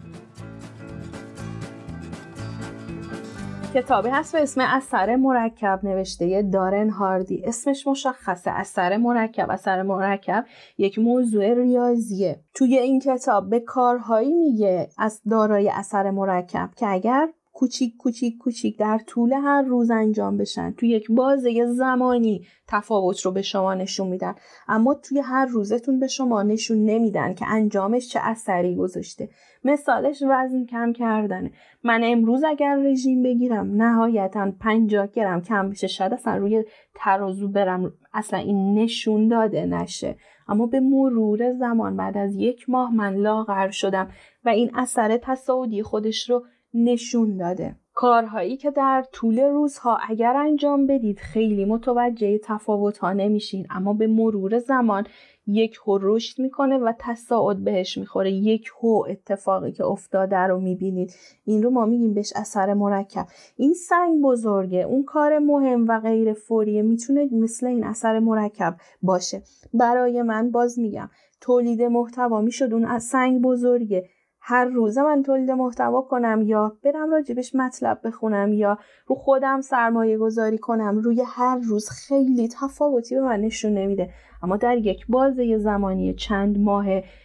Speaker 1: کتابی هست به اسم اثر مرکب نوشته دارن هاردی. اسمش مشخصه، اثر مرکب. اثر مرکب یک موضوع ریاضیه. توی این کتاب به کارهایی میگه از دارای اثر مرکب که اگر کوچیک کوچیک کوچیک در طول هر روز انجام بشن، توی یک بازه زمانی تفاوت رو به شما نشون میدن، اما توی هر روزتون به شما نشون نمیدن که انجامش چه اثری گذاشته. مثالش وزن کم کردنه. من امروز اگر رژیم بگیرم نهایتاً پنجاه گرم کم بشه، شاید اصلا روی ترازو برم اصلا این نشون داده نشه، اما به مرور زمان بعد از یک ماه من لاغر شدم و این اثر تصاعدی خودش رو نشون داده. کارهایی که در طول روزها اگر انجام بدید خیلی متوجه تفاوت ها نمیشین، اما به مرور زمان یک هو رشد میکنه و تصاعد بهش میخوره. یک هو اتفاقی که افتاده رو میبینید. این رو ما میگیم بهش اثر مرکب. این سنگ بزرگه، اون کار مهم و غیر فوریه میتونه مثل این اثر مرکب باشه. برای من باز میگم تولید محتوا میشد اون از سنگ بزرگه. هر روز من تولید محتوا کنم یا برم راجبش مطلب بخونم یا رو خودم سرمایه گذاری کنم، روی هر روز خیلی تفاوتی به من نشون نمیده، اما در یک بازه زمانی چند ماه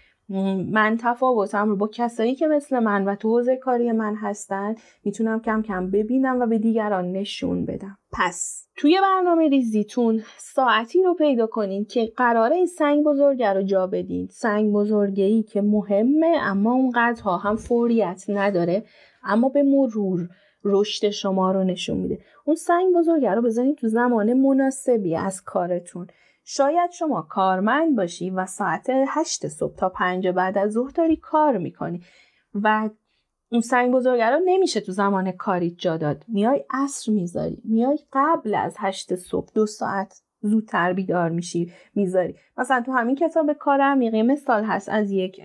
Speaker 1: من تفاوتم رو با کسایی که مثل من و تو حوزه کاری من هستن میتونم کم کم ببینم و به دیگران نشون بدم. پس توی برنامه ریزیتون ساعتی رو پیدا کنین که قراره این سنگ بزرگه رو جا بدین. سنگ بزرگه‌ای که مهمه اما اونقدرها هم فوریت نداره، اما به مرور رشد شما رو نشون میده. اون سنگ بزرگه رو بزنین تو زمان مناسبی از کارتون. شاید شما کارمند باشی و ساعت هشت صبح تا پنج بعد از ظهر داری کار میکنی و اون سنگ بزرگه رو نمیشه تو زمان کاری جا داد. میای عصر میذاری، میای قبل از هشت صبح دو ساعت زودتر بیدار میشی میذاری. مثلا تو همین کتاب کار عمیق مثال هست از یک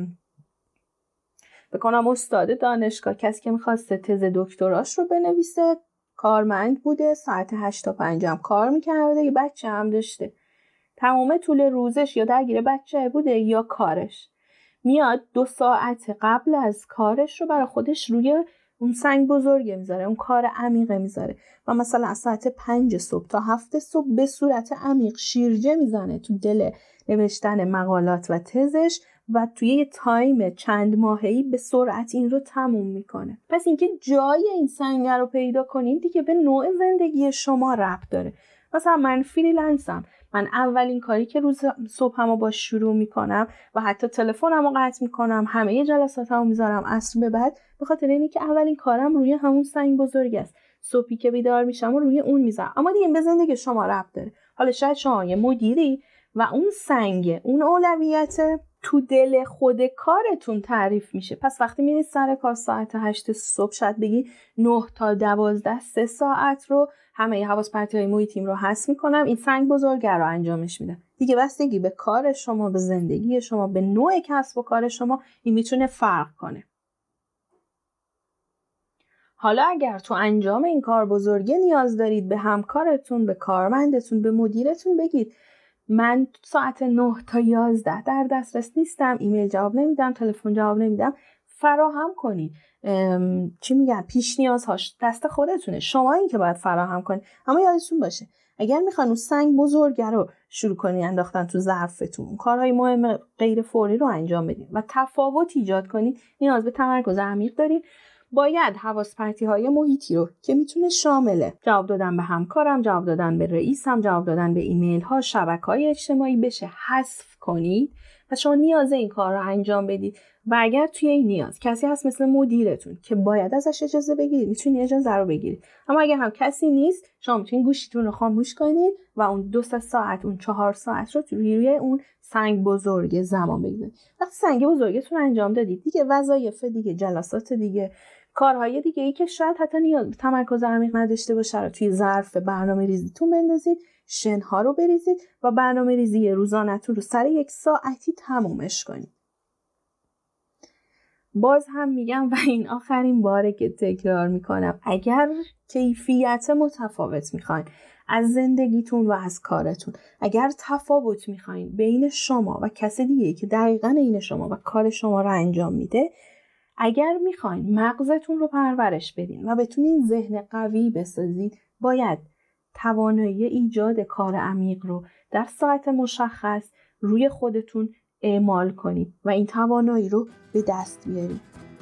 Speaker 1: بکنم استاد دانشگاه، کسی که میخواسته تز دکتراش رو بنویسه، کارمند بوده، ساعت هشت تا پنج هم کار میکرده، یه بچه هم داشته، تمام طول روزش یا درگیر بچه بوده یا کارش. میاد دو ساعت قبل از کارش رو برای خودش روی اون سنگ بزرگه میذاره، اون کار عمیقه میذاره و مثلا از ساعت پنج صبح تا هفت صبح به صورت عمیق شیرجه میزنه تو دل نوشتن مقالات و تزش و توی یه تایم چند ماهه‌ای به سرعت این رو تموم میکنه. پس اینکه جای این سنگ رو پیدا کنین دیگه به نوع زندگی شما ربط داره. مثلا من فریلنسم، من اولین کاری که روز صبحمو با شروع میکنم و حتی تلفنمو قطع میکنم، همه جلساتمو میذارم عصر به بعد، به خاطر اینه که اولین کارم روی همون سنگ بزرگ است. صبحی که بیدار میشم و روی اون میذارم. اما دیگه به زندگی شما ربط داره. حالا شاید شما یه مدیری و اون سنگ، اون اولویت تو دل خود کارتون تعریف میشه. پس وقتی میرید سر کار ساعت هشت صبح، شاید بگی نه تا دوازده سه ساعت رو همه حواس پرتی های محیطیم رو حذف میکنم، این سنگ بزرگه رو انجامش میدم. دیگه بستگی به کار شما، به زندگی شما، به نوع کسب و کار شما این میتونه فرق کنه. حالا اگر تو انجام این کار بزرگه نیاز دارید به همکارتون، به کارمندتون، به مدیرتون بگید من ساعت نه تا یازده در دسترس نیستم، ایمیل جواب نمیدم، تلفن جواب نمیدم، فراهم کنید. چی میگن، پیش نیازهاش دست خودتونه، شما این که باید فراهم کنید. اما یادتون باشه اگر میخوان اون سنگ بزرگه رو شروع کنی انداختن تو ظرفتون، کارهای مهم غیر فوری رو انجام بدید و تفاوت ایجاد کنید، نیاز به تمرکز عمیق دارید. باید حواس پرتی های محیطی رو که میتونه شامل جواب دادن به همکارم، جواب دادن به رئیسم، جواب دادن به ایمیل ها، شبکه‌های اجتماعی بشه حذف کنید و شما نیاز این کار رو انجام بدید. و اگر توی این نیاز کسی هست مثل مدیرتون که باید ازش اجازه بگیرید، میتونید اجازه رو بگیرید. اما اگر هم کسی نیست، شما میتونید گوشیتون رو خاموش کنید و اون دو سه ساعت، اون چهار ساعت رو روی اون سنگ بزرگ زمان بگذارید. وقتی سنگ بزرگتون انجام دادید، دیگه وظایف دیگه، جلسات دیگه، کارهای دیگه ای که شاید حتی نیاز به تمرکز عمیق نداشته باشه رو توی ظرف برنامه ریزیتون بندازید، شنها رو بریزید و برنامه ریزی روزانه‌تون رو سر یک ساعتی تمومش کنید. باز هم میگم و این آخرین باره که تکرار میکنم، اگر کیفیت متفاوت میخواین از زندگیتون و از کارتون، اگر تفاوت میخواین بین شما و کس دیگه که دقیقاً این شما و کار شما رو انجام میده، اگر میخواین مغزتون رو پرورش بدین و بتونین ذهن قوی بسازید، باید توانایی ایجاد کار عمیق رو در ساعت مشخص روی خودتون اعمال کنید و این توانایی رو به دست بیارید.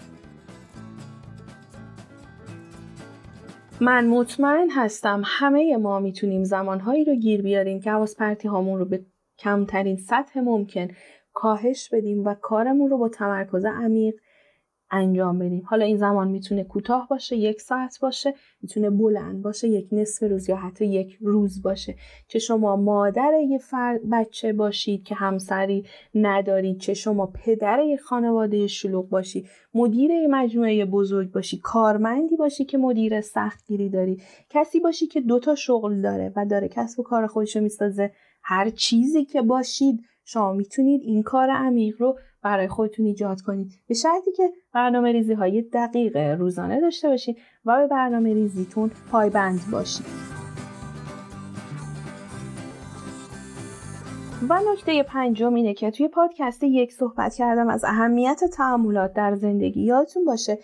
Speaker 1: من مطمئن هستم همه ما میتونیم زمانهایی رو گیر بیاریم که حواس پرتی هامون رو به کمترین سطح ممکن کاهش بدیم و کارمون رو با تمرکز عمیق انجام بدیم. حالا این زمان میتونه کوتاه باشه، یک ساعت باشه، میتونه بلند باشه، یک نصف روز یا حتی یک روز باشه. چه شما مادر یه فرد بچه باشید که همسری ندارید، چه شما پدر یه خانواده شلوغ باشید، مدیر یه مجموعه بزرگ باشی، کارمندی باشی که مدیر سختگیری داری، کسی باشی که دوتا شغل داره و داره کسب و کار خودشو میسازه، هر چیزی که باشید شما میتونید این کار عمیق رو برای خودتون ایجاد کنید، به شرطی که برنامه ریزی های دقیق روزانه داشته باشید و به برنامه ریزیتون پایبند باشید. و نکته پنجم اینه که توی پادکست یک صحبت کردم از اهمیت تأملات در زندگی. یادتون باشه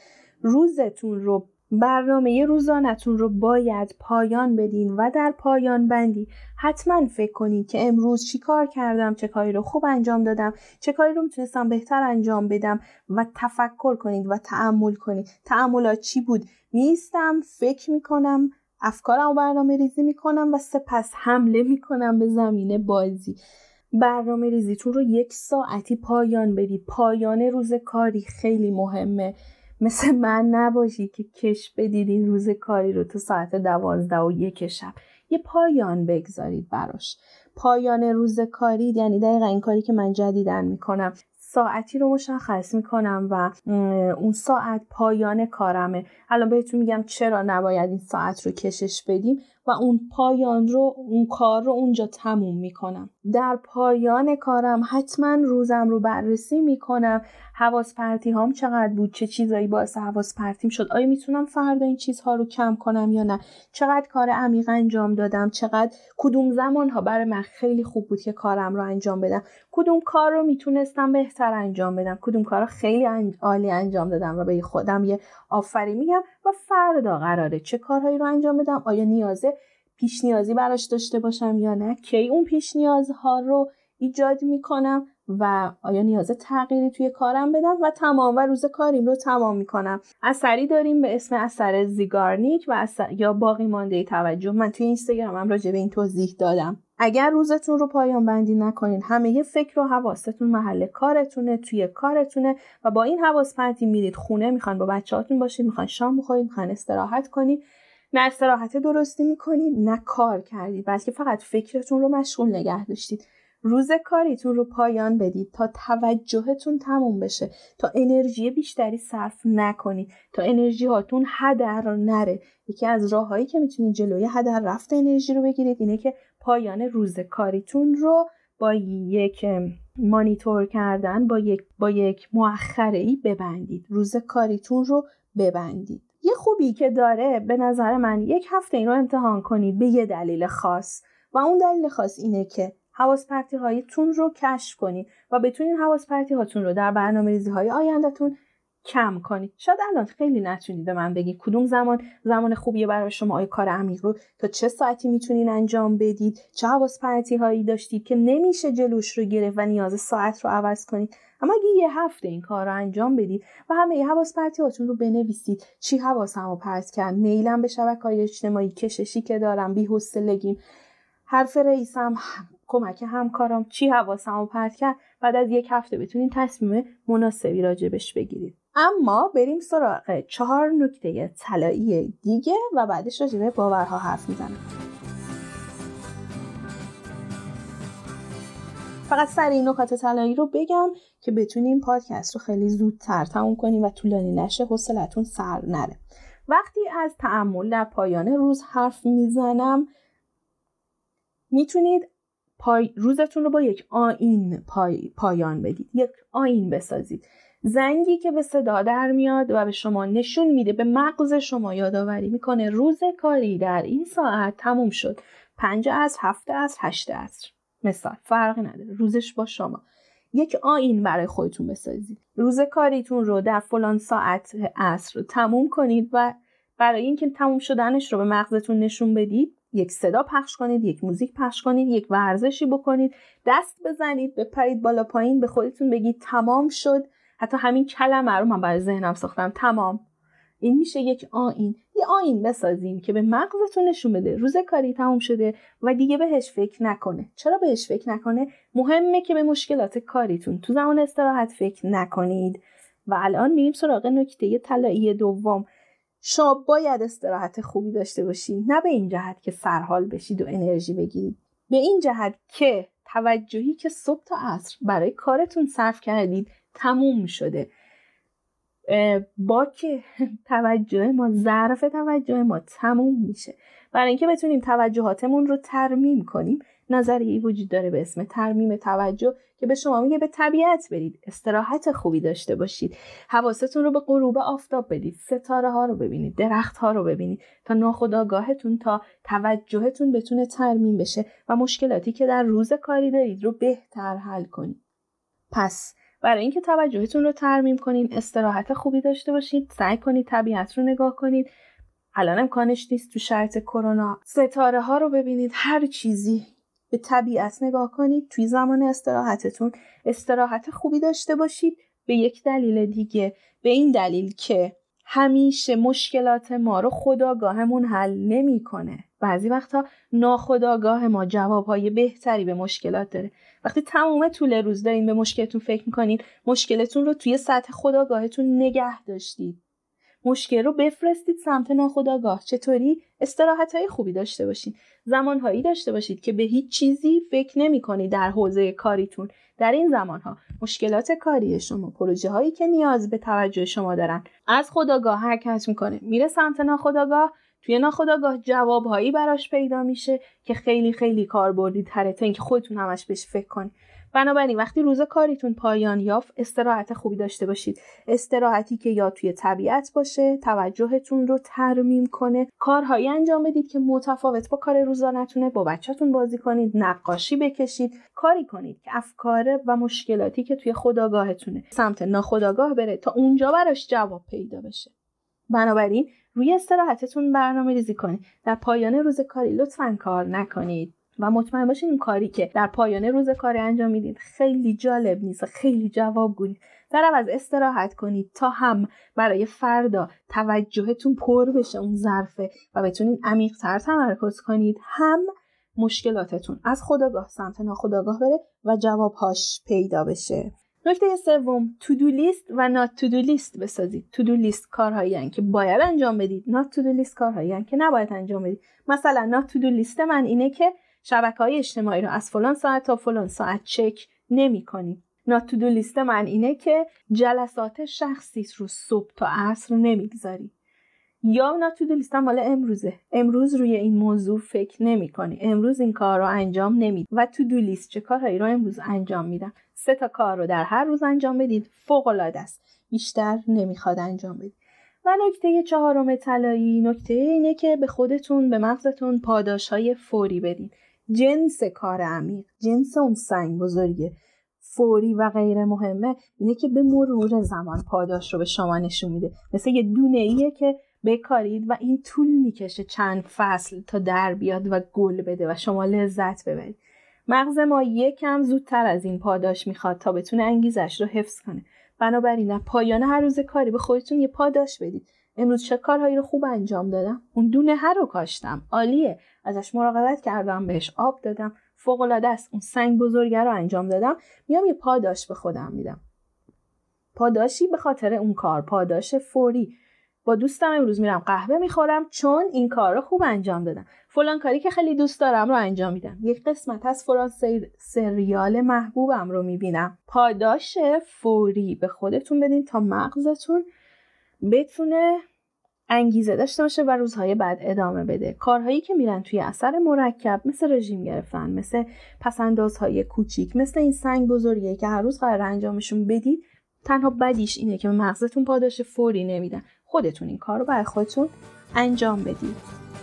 Speaker 1: روزتون رو، برنامه روزانه‌تون رو باید پایان بدین و در پایان بندی حتما فکر کنید که امروز چی کار کردم، چه کاری رو خوب انجام دادم، چه کاری رو میتونستم بهتر انجام بدم و تفکر کنید و تأمل کنید. تأملات چی بود؟ میستم، فکر میکنم، افکارم رو برنامه ریزی میکنم و سپس حمله میکنم به زمین بازی. برنامه ریزیتون رو یک ساعتی پایان بدید. پایان روز کاری خیلی مهمه. مثل من نباشید که کش بدید این روز کاری رو تا ساعت دوازده و یک شب. یه پایان بگذارید براش. پایان روز کاری یعنی دقیقا این کاری که من جدیدن میکنم. ساعتی رو مشخص میکنم و اون ساعت پایان کارمه. الان بهتون میگم چرا نباید این ساعت رو کشش بدیم و اون پایان رو، اون کار رو اونجا تموم میکنم. در پایان کارم حتما روزم رو بررسی میکنم. حواس پرتی هام چقدر بود، چه چیزایی باعث حواس پرتیم شد، آیا میتونم فردا این چیزها رو کم کنم یا نه، چقدر کار عمیق انجام دادم، چقدر کدوم زمانها برای من خیلی خوب بود که کارم رو انجام بدم، کدوم کار رو میتونستم بهتر انجام بدم، کدوم کار رو خیلی عالی انجام دادم و به خودم یه آفرین میگم و فردا قراره چه کارهایی رو انجام بدم، آیا نیازه پیش نیازی براش داشته باشم یا نه، کی اون پیش نیازها رو ایجاد میکنم و آیا نیازه تغییری توی کارم بدم و تمام و روز کاریم رو تمام میکنم. اثری داریم به اسم اثر زیگارنیک و اثر یا باقی مانده توجه. من توی اینستاگرامم راجع به این توضیح دادم. اگر روزتون رو پایان بندی نکنین، همه ی فکر و حواستون محل کارتونه، توی کارتونه و با این حواس پرتی میرید خونه، میخوان با بچه‌هاتون باشید، میخوان شام بخورید، میخوان استراحت کنید، نه استراحت درستی میکنید نه کار کردید، بلکه فقط فکرتون رو مشغول نگه داشتید. روز کاریتون رو پایان بدید تا توجهتون تموم بشه، تا انرژی بیشتری صرف نکنید، تا انرژی هاتون هدر نره. یکی از راههایی که میتونید جلوی هدر رفت انرژی رو بگیرید اینه که پایان روز کاریتون رو با یک مانیتور کردن، با یک با یک مؤخره‌ای ببندید. روز کاریتون رو ببندید. یه خوبی که داره به نظر من یک هفته این رو امتحان کنید به یه دلیل خاص و اون دلیل خاص اینه که حواس پرتی هایتون رو کشف کنید و بتونید حواس پرتی هاتون رو در برنامه‌ریزی های آینده‌تون کم کنید. شاید الان خیلی نتونید به من بگید کدوم زمان زمان خوبیه برای شما، آیا کار عمیق رو تا چه ساعتی میتونید انجام بدید، چه حواس پرتی هایی داشتید که نمیشه جلوش رو گرفت و نیاز ساعت رو عوض کنید. اما اگه یه هفته این کار رو انجام بدید و همه ی حواس پرتی هاتون رو بنویسید، چی حواسمو پرت کرد، میلم به شبکه‌های اجتماعی، کششی که دارم، بی‌حوصلگیم، حرف رئیسم، کمک همکارم، چی حواسمو پرت کرد، بعد از یک هفته بتونید تصمیم مناسبی راجبش بگیرید. اما بریم سراغ چهار نکته طلایی دیگه و بعدش راجع به باورها حرف میزنم. فقط سریع نکات طلایی رو بگم که بتونیم پادکست رو خیلی زودتر تموم کنیم و طولانی نشه، حوصلتون سر نره. وقتی از تأمل در پایان روز حرف میزنم، میتونید پای... روزتون رو با یک آیین پای... پایان بدید. یک آیین بسازید. زنگی که به صدا در میاد و به شما نشون میده، به مغز شما یادآوری میکنه روز کاری در این ساعت تموم شد. پنج عصر، هفت عصر، هشت عصر. مثال فرقی نداره، روزش با شما. یک آیین برای خودتون بسازید. روز کاریتون رو در فلان ساعت عصر تموم کنید و برای اینکه تموم شدنش رو به مغزتون نشون بدید، یک صدا پخش کنید، یک موزیک پخش کنید، یک ورزشی بکنید، دست بزنید، بپرید بالا پایین، به خودتون بگید تمام شد. حتی همین کلمه رو من برای ذهنم ساختم، تمام. این میشه یک آیین. یه آیین بسازیم که به مغزتون نشون بده روز کاری تموم شده و دیگه بهش فکر نکنه. چرا بهش فکر نکنه؟ مهمه که به مشکلات کاریتون تو زمان استراحت فکر نکنید. و الان میریم سراغ نکته طلایی دوم. شما باید استراحت خوبی داشته باشید، نه به این جهت که سرحال بشید و انرژی بگیرید، به این جهت که توجهی که صبح تا عصر برای کارتون صرف کردید تموم شده. با که توجه ما، ظرف توجه ما تموم میشه. برای اینکه بتونیم توجهاتمون رو ترمیم کنیم، نظریه‌ای وجود داره به اسم ترمیم توجه که به شما میگه به طبیعت برید، استراحت خوبی داشته باشید، حواستون رو به غروب آفتاب بدید، ستاره ها رو ببینید، درخت ها رو ببینید، تا ناخودآگاهتون، تا توجهتون بتونه ترمیم بشه و مشکلاتی که در روز کاری دارید رو بهتر حل کنید. پس برای اینکه توجهتون رو ترمیم کنین، استراحت خوبی داشته باشید، سعی کنید طبیعت رو نگاه کنید. الان امکانش نیست تو شرایط کرونا ستاره ها رو ببینید، هر چیزی، به طبیعت نگاه کنید. توی زمان استراحتتون استراحت خوبی داشته باشید. به یک دلیل دیگه، به این دلیل که همیشه مشکلات ما رو خودآگاهمون حل نمی‌کنه. بعضی وقتا ناخودآگاه ما جوابهای بهتری به مشکلات داره. وقتی تمام طول روز دارین به مشکلتون فکر می‌کنین، مشکلتون رو توی سطح خودآگاهتون نگه داشتید. مشکل رو بفرستید سمت ناخودآگاه. چطوری؟ استراحت‌های خوبی داشته باشید. زمان‌هایی داشته باشید که به هیچ چیزی فکر نمی‌کنید در حوزه کاریتون. در این زمان‌ها مشکلات کاری شما، پروژه‌هایی که نیاز به توجه شما دارن، از خودآگاه حرکت می‌کنه، میره سمت ناخودآگاه. توی ناخودآگاه جواب‌هایی براش پیدا میشه که خیلی خیلی کاربردی تره تا اینکه خودتون همش بهش فکر کنید. بنابراین وقتی روز کاریتون پایان یافت، استراحت خوبی داشته باشید. استراحتی که یا توی طبیعت باشه، توجهتون رو ترمیم کنه، کارهایی انجام بدید که متفاوت با کار روزانه‌تونه، با بچه‌تون بازی کنید، نقاشی بکشید، کاری کنید که افکار و مشکلاتی که توی خودآگاهتونه سمت ناخودآگاه بره تا اونجا براش جواب پیدا بشه. بنابراین روی استراحتتون برنامه‌ریزی کنید. در پایان روز کاری لطفاً کار نکنید و مطمئن باشین این کاری که در پایان روز کاری انجام میدید خیلی جالب نیست و خیلی جوابگو. در عوض استراحت کنید تا هم برای فردا توجهتون پر بشه اون ظرفه و بتونید عمیق‌تر تمرکز کنید، هم مشکلاتتون از خودآگاه سمت ناخودآگاه بره و جوابهاش پیدا بشه. نکته سوم، تو دو لیست و نات تو دو لیست بسازید. تو دو لیست کارهایی هستند که باید انجام بدید، نات تو دو لیست کارهایی هستند که نباید انجام بدید. مثلا نات تو دو لیست من اینه که شبکه‌های اجتماعی رو از فلان ساعت تا فلان ساعت چک نمی‌کنیم. نات تو دو لیست من اینه که جلسات شخصیت رو صبح تا عصر نمیگذاری. یا نات تو دو لیست مال امروزه. امروز روی این موضوع فکر نمی‌کنی. امروز این کار رو انجام نمیدی. و تو دو لیست چه کارهایی رو امروز انجام میدم. سه تا کار رو در هر روز انجام بدید. فوق‌العاده است. بیشتر نمیخواد انجام بدید. و نکته چهارم طلایی، نکته اینه که به خودتون، به مغزتون پاداش‌های فوری بدید. جنس کار عمیق، جنس اون سنگ بزرگه، فوری و غیر مهمه، اینه که به مرور زمان پاداش رو به شما نشون میده. مثل یه دونه ایه که بکارید و این طول میکشه چند فصل تا در بیاد و گل بده و شما لذت ببرید. مغز ما یکم زودتر از این پاداش میخواد تا بتونه انگیزش رو حفظ کنه. بنابراین پایان هر روز کاری به خودتون یه پاداش بدید. امروز چه کارهایی رو خوب انجام دادم؟ اون دونه هر رو کاشتم، عالیه، ازش مراقبت کردم، بهش آب دادم، فوق العاده است. اون سنگ بزرگه رو انجام دادم، میام یه پاداش به خودم میدم. پاداشی به خاطر اون کار، پاداش فوری. با دوستم امروز میرم قهوه میخورم چون این کار رو خوب انجام دادم. فلان کاری که خیلی دوست دارم رو انجام میدم. یک قسمت از فلان سری... سریال محبوبم رو میبینم. پاداش فوری به خودتون بدین تا مغزتون بتونه انگیزه داشته باشه و روزهای بعد ادامه بده. کارهایی که میرن توی اثر مرکب، مثل رژیم گرفتن، مثل پسندازهای کوچیک، مثل این سنگ بزرگی که هر روز قرار انجامشون بدید، تنها بدیش اینه که مغزتون پاداش فوری نمیدن. خودتون این کار رو برای خودتون انجام بدید.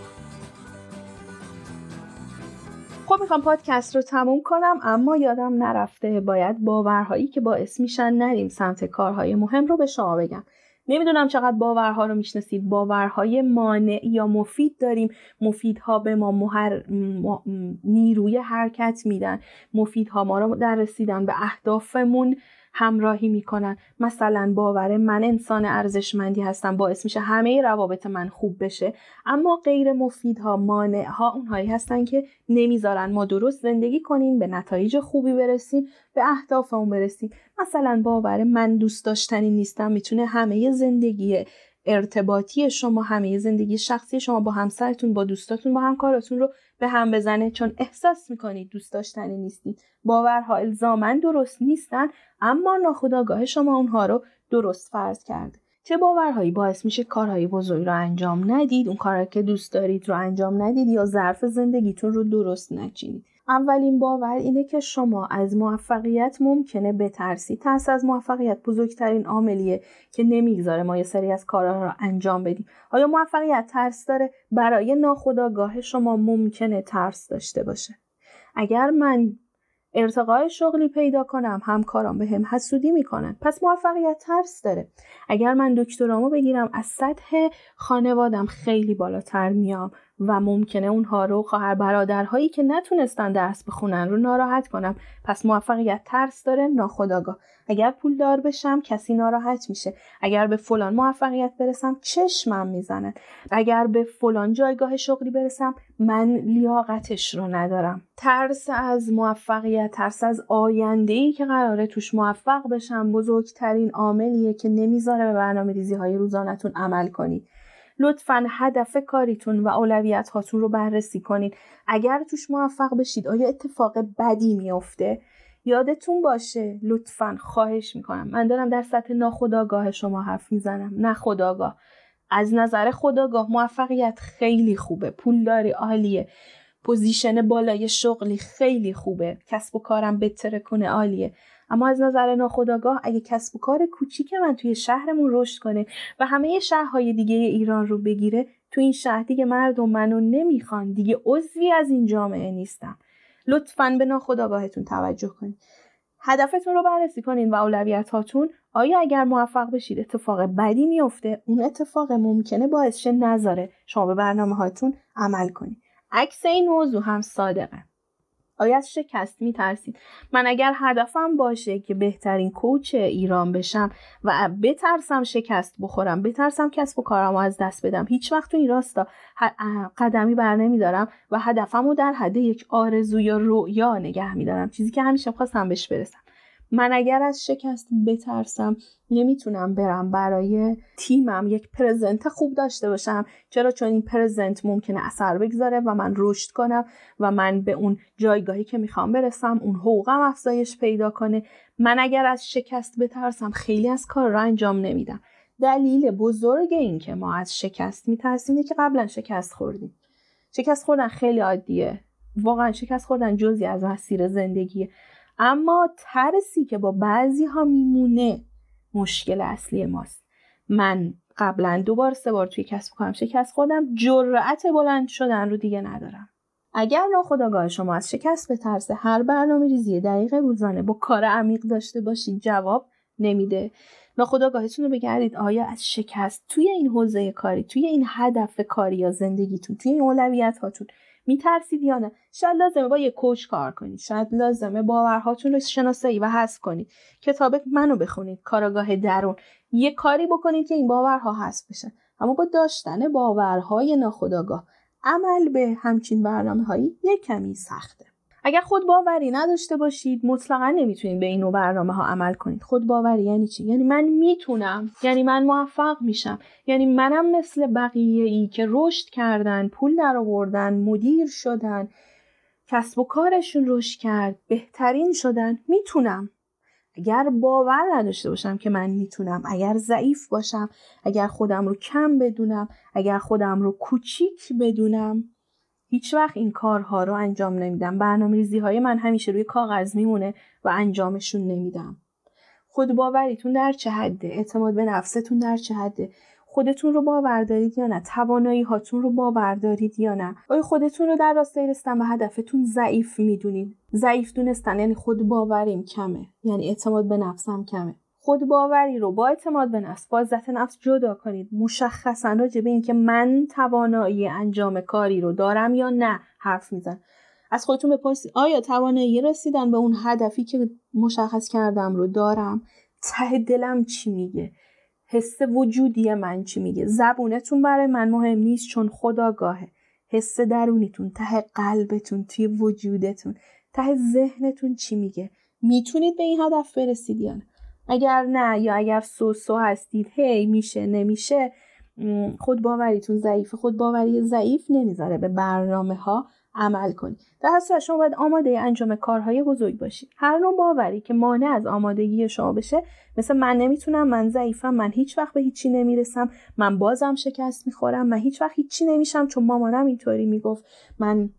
Speaker 1: خب میخوام پادکست رو تموم کنم، اما یادم نرفته باید باورهایی که باعث میشن نریم سمت کارهای مهم رو به شما بگم. نمیدونم چقدر باورها رو میشناسید. باورهای مانع یا مفید داریم. مفیدها به ما مهر... م... نیروی حرکت میدن. مفیدها ما رو در رسیدن به اهدافمون همراهی میکنن. مثلا باور من انسان ارزشمندی هستم باعث میشه همه روابط من خوب بشه. اما غیر مفیدها، مانعها، اونهایی هستن که نمیذارن ما درست زندگی کنیم، به نتایج خوبی برسیم، به اهدافمون برسیم. مثلا باور من دوست داشتنی نیستم میتونه همه زندگی ارتباطی شما، همه زندگی شخصی شما با همسرتون، با دوستاتون، با همکاراتون رو به هم بزنه، چون احساس میکنید دوست داشتنی نیستید. باورها الزاماً درست نیستن، اما ناخودآگاه شما اونها رو درست فرض کرده. چه باورهایی باعث میشه کارهای بزرگ رو انجام ندید، اون کارا که دوست دارید رو انجام ندید یا ظرف زندگیتون رو درست نچینید؟ اولین باور اینه که شما از موفقیت ممکنه بترسید. ترس از موفقیت بزرگترین عاملیه که نمیگذاره ما یه سری از کارها رو انجام بدیم. آیا موفقیت ترس داره؟ برای ناخودآگاه شما ممکنه ترس داشته باشه. اگر من ارتقای شغلی پیدا کنم، همکارام به هم حسودی میکنن، پس موفقیت ترس داره. اگر من دکترامو بگیرم، از سطح خانوادم خیلی بالاتر میام و ممکنه اونها رو، خواهر برادرهایی که نتونستن درس بخونن رو ناراحت کنم، پس موفقیت ترس داره، ناخودآگاه. اگر پولدار بشم کسی ناراحت میشه. اگر به فلان موفقیت برسم چشمم میزنن. اگر به فلان جایگاه شغلی برسم من لیاقتش رو ندارم. ترس از موفقیت، ترس از آینده‌ای که قراره توش موفق بشم بزرگترین عاملیه که نمیذاره به برنامه‌ریزی‌های روزانه‌تون عمل کنید. لطفاً هدف کاریتون و اولویت هاتون رو بررسی کنید. اگر توش موفق بشید آیا اتفاق بدی میفته؟ یادتون باشه، لطفاً خواهش میکنم، من دارم در سطح ناخودآگاه شما حرف میزنم، نه خودآگاه. از نظر خودآگاه موفقیت خیلی خوبه، پولداری عالیه، پوزیشن بالای شغلی خیلی خوبه، کسب و کارم بهتره کنه عالیه. اما از نظر ناخودآگاه اگه کسب و کار کوچیک من توی شهرمون رشد کنه و همه شهرهای دیگه ایران رو بگیره، تو این شهر دیگه مردم منو نمیخوان، دیگه عضوی از این جامعه نیستم. لطفاً به ناخودآگاهتون توجه کنید. هدفتون رو بررسی کنین و اولویتاتون. آیا اگر موفق بشید اتفاق بدی میفته؟ اون اتفاق ممکنه باعث شه نذاره شما به برنامه هاتون عمل کنید. عکس این موضوع هم صادقه. آیا از شکست میترسید؟ من اگر هدفم باشه که بهترین کوچ ایران بشم و بترسم شکست بخورم، بترسم کسب و کارم از دست بدم، هیچ وقت تو این راستا قدمی بر نمیدارم و هدفمو در حد یک آرزو یا رؤیا نگه میدارم، چیزی که همیشه خواستم بهش برسم. من اگر از شکست بترسم نمیتونم برم برای تیمم یک پرزنت خوب داشته باشم. چرا؟ چون این پرزنت ممکنه اثر بگذاره و من رشد کنم و من به اون جایگاهی که میخوام برسم، اون حقوقم افزایش پیدا کنه. من اگر از شکست بترسم خیلی از کار رو انجام نمیدم. دلیل بزرگ این که ما از شکست میترسیم اینه که قبلا شکست خوردیم. شکست خوردن خیلی عادیه، واقعا شکست خوردن جزئی از مسیر زندگیه، اما ترسی که با بعضی ها میمونه مشکل اصلی ماست. من قبلا دو بار سه بار توی کسب و کارم شکست خوردم، جرأت بلند شدن رو دیگه ندارم. اگر ناخودآگاه شما از شکست بترسه، هر برنامه‌ریزی دقیق روزانه با کار عمیق داشته باشید جواب نمیده. ناخودآگاهتون رو بگردید آیا از شکست توی این حوزه کاری، توی این هدف کاری یا زندگیتون، توی این اولویت هاتون میترسید یا نه. شاید لازمه با یه کوچ کار کنید، شاید لازمه باورهاتون رو شناسایی و حذف کنید، کتاب منو بخونید، کارآگاه درون، یه کاری بکنید که این باورها حذف بشن. اما با داشتن باورهای ناخودآگاه عمل به همچین برنامه‌هایی یک کمی سخته. اگر خود باوری نداشته باشید مطلقاً نمیتونید به این نوع برنامه‌ها عمل کنید. خود باوری یعنی چی؟ یعنی من میتونم، یعنی من موفق میشم، یعنی منم مثل بقیه‌ای که رشد کردن، پول درآوردن، مدیر شدن، کسب و کارشون رشد کرد، بهترین شدن، میتونم. اگر باور نداشته باشم که من میتونم، اگر ضعیف باشم، اگر خودم رو کم بدونم، اگر خودم رو کوچیک بدونم، هیچ وقت این کارها رو انجام نمیدم. برنامه‌ریزی های من همیشه روی کاغذ میمونه و انجامشون نمیدم. خود باوریتون در چه حده؟ اعتماد به نفستون در چه حده؟ خودتون رو باور دارید یا نه؟ توانایی هاتون رو باور دارید یا نه؟ آیا خودتون رو در راستای رسیدن به هدفتون ضعیف میدونید؟ ضعیف دونستن یعنی خود باوریم کمه، یعنی اعتماد به نفسم کمه. خود باوری رو با اعتماد به نفس، با عزت نفس جدا کنید. مشخصا راجع به این که من توانایی انجام کاری رو دارم یا نه حرف میزن. از خودتون بپرسید آیا توانایی رسیدن به اون هدفی که مشخص کردم رو دارم؟ ته دلم چی میگه؟ حس وجودی من چی میگه؟ زبونتون برای من مهم نیست چون خودآگاهه. حس درونیتون، ته قلبتون، توی وجودتون، ته ذهنتون چی میگه؟ میتونید به این هدف برسید یا نه؟ اگر نه یا اگر سو سو هستید، هی میشه نمیشه، خود باوریتون ضعیفه. خود باوری ضعیف نمیذاره به برنامه ها عمل کنید. در اصل شما باید آماده انجام کارهای بزرگ باشید. هر نوع باوری که مانع از آمادگی شما بشه، مثل من نمیتونم، من ضعیفم، من هیچ وقت به هیچی نمیرسم، من بازم شکست میخورم، من هیچ وقت هیچی نمیشم چون مامانم اینطوری میگفت، من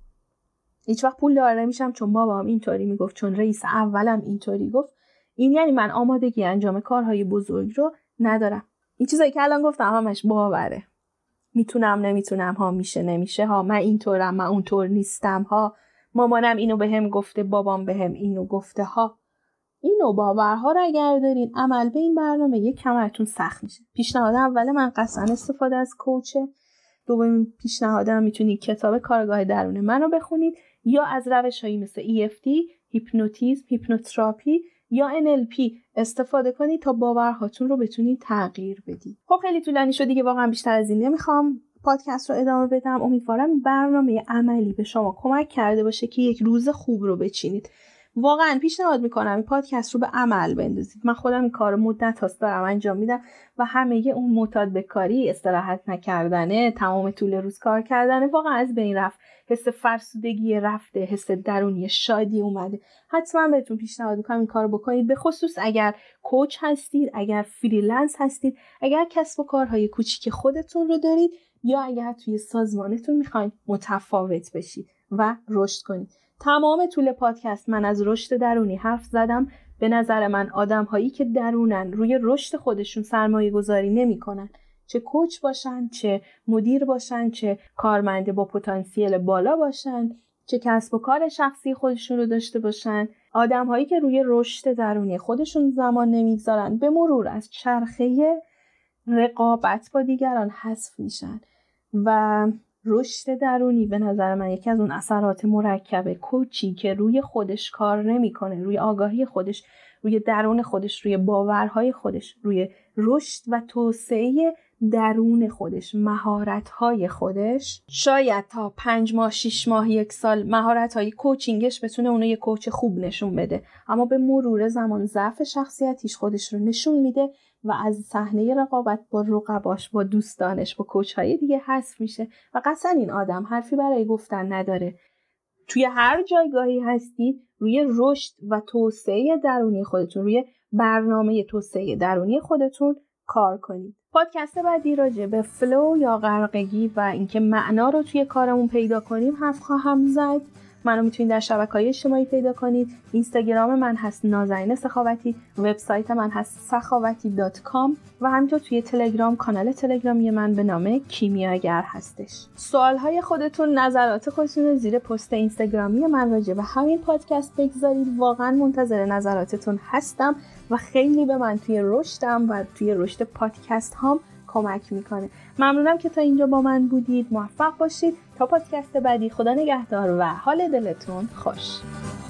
Speaker 1: هیچ وقت پول دار نمیشم چون بابام اینطوری میگفت، چون رئیس اولم اینطوری گفت. این یعنی من آمادگی انجام کارهای بزرگ رو ندارم. این چیزایی که الان گفتم همش باوره. میتونم نمیتونم ها، میشه نمیشه ها، من اینطورم من اونطور نیستم ها، مامانم اینو بهم گفته، بابام بهم اینو گفته ها. اینو باورها رو اگر دارین، عمل به این برنامه یک کمرتون سخت میشه. پیشنهاد اول من قطعا استفاده از کوچه. دومین پیشنهادم میتونید کتاب کارگاه درون منو بخونید یا از روش‌هایی مثل ای اف تی، هیپنوتیزم، هیپنوتراپی یا ان ال پی استفاده کنید تا باورهاتون رو بتونید تغییر بدید. خب خیلی طولانی شد دیگه، واقعا بیشتر از این نمیخوام پادکست رو ادامه بدم. امیدوارم برنامه عملی به شما کمک کرده باشه که یک روز خوب رو بچینید. واقعا پیشنهاد میکنم این پادکست رو به عمل بندازید. من خودم این کار مدت هاست دارم انجام میدم و همه اون معتاد به کاری، استراحت نکردنه، تمام طول روز کار کردنه واقعا از بین رفت. حس فرسودگی رفته، حس درونی شادی اومده. حتما بهتون پیشنهاد میکنم این کار بکنید، به خصوص اگر کوچ هستید، اگر فریلنس هستید، اگر کسب و کارهای کوچیک خودتون رو دارید یا اگر توی سازمانتون میخواید متفاوت بشید و رشد کنید. تمام طول پادکست من از رشد درونی حرف زدم. به نظر من آدم هایی که درونن روی رشد خودشون سرمایه گذاری نمی کنن، چه کوچ باشن، چه مدیر باشن، چه کارمند با پتانسیل بالا باشن، چه کسب و کار شخصی خودشون رو داشته باشن، آدم هایی که روی رشد درونی خودشون زمان نمیگذارن به مرور از چرخه رقابت با دیگران حذف میشن. و رشد درونی به نظر من یکی از اون اثرات مرکبه. کوچی که روی خودش کار نمیکنه، روی آگاهی خودش، روی درون خودش، روی باورهای خودش، روی رشد و توسعه درون خودش، مهارت‌های خودش، شاید تا پنج ماه، شش ماه، یک سال مهارت‌های کوچینگش بتونه اونو یه کوچ خوب نشون بده، اما به مرور زمان ضعف شخصیتیش خودش رو نشون میده و از صحنه رقابت با رقباش، با دوستانش، با کوچ‌های دیگه حذف میشه و قطعاً این آدم حرفی برای گفتن نداره. توی هر جایگاهی هستید روی رشد و توسعه درونی خودتون، روی برنامه توسعه درونی خودتون کار کنید. پادکست بعدی راجع به فلو یا غرقگی و اینکه معنا رو توی کارمون پیدا کنیم حرف خواهم زد. منو میتونید در شبکه‌های اجتماعی پیدا کنید. اینستاگرام من هست نازنین سخاوتی، وبسایت من هست سخاوتی دات کام و همینطور توی تلگرام کانال تلگرامی من به نام کیمیاگر هستش. سوالهای خودتون، نظرات خودتون رو زیر پست اینستاگرامی من راجع به همین پادکست بگذارید. واقعا منتظر نظراتتون هستم و خیلی به من توی رشدم و توی رشد پادکست هام کمک میکنه. ممنونم که تا اینجا با من بودید. موفق باشید. تا پادکست بعدی، خدا نگهدار و حال دلتون خوش.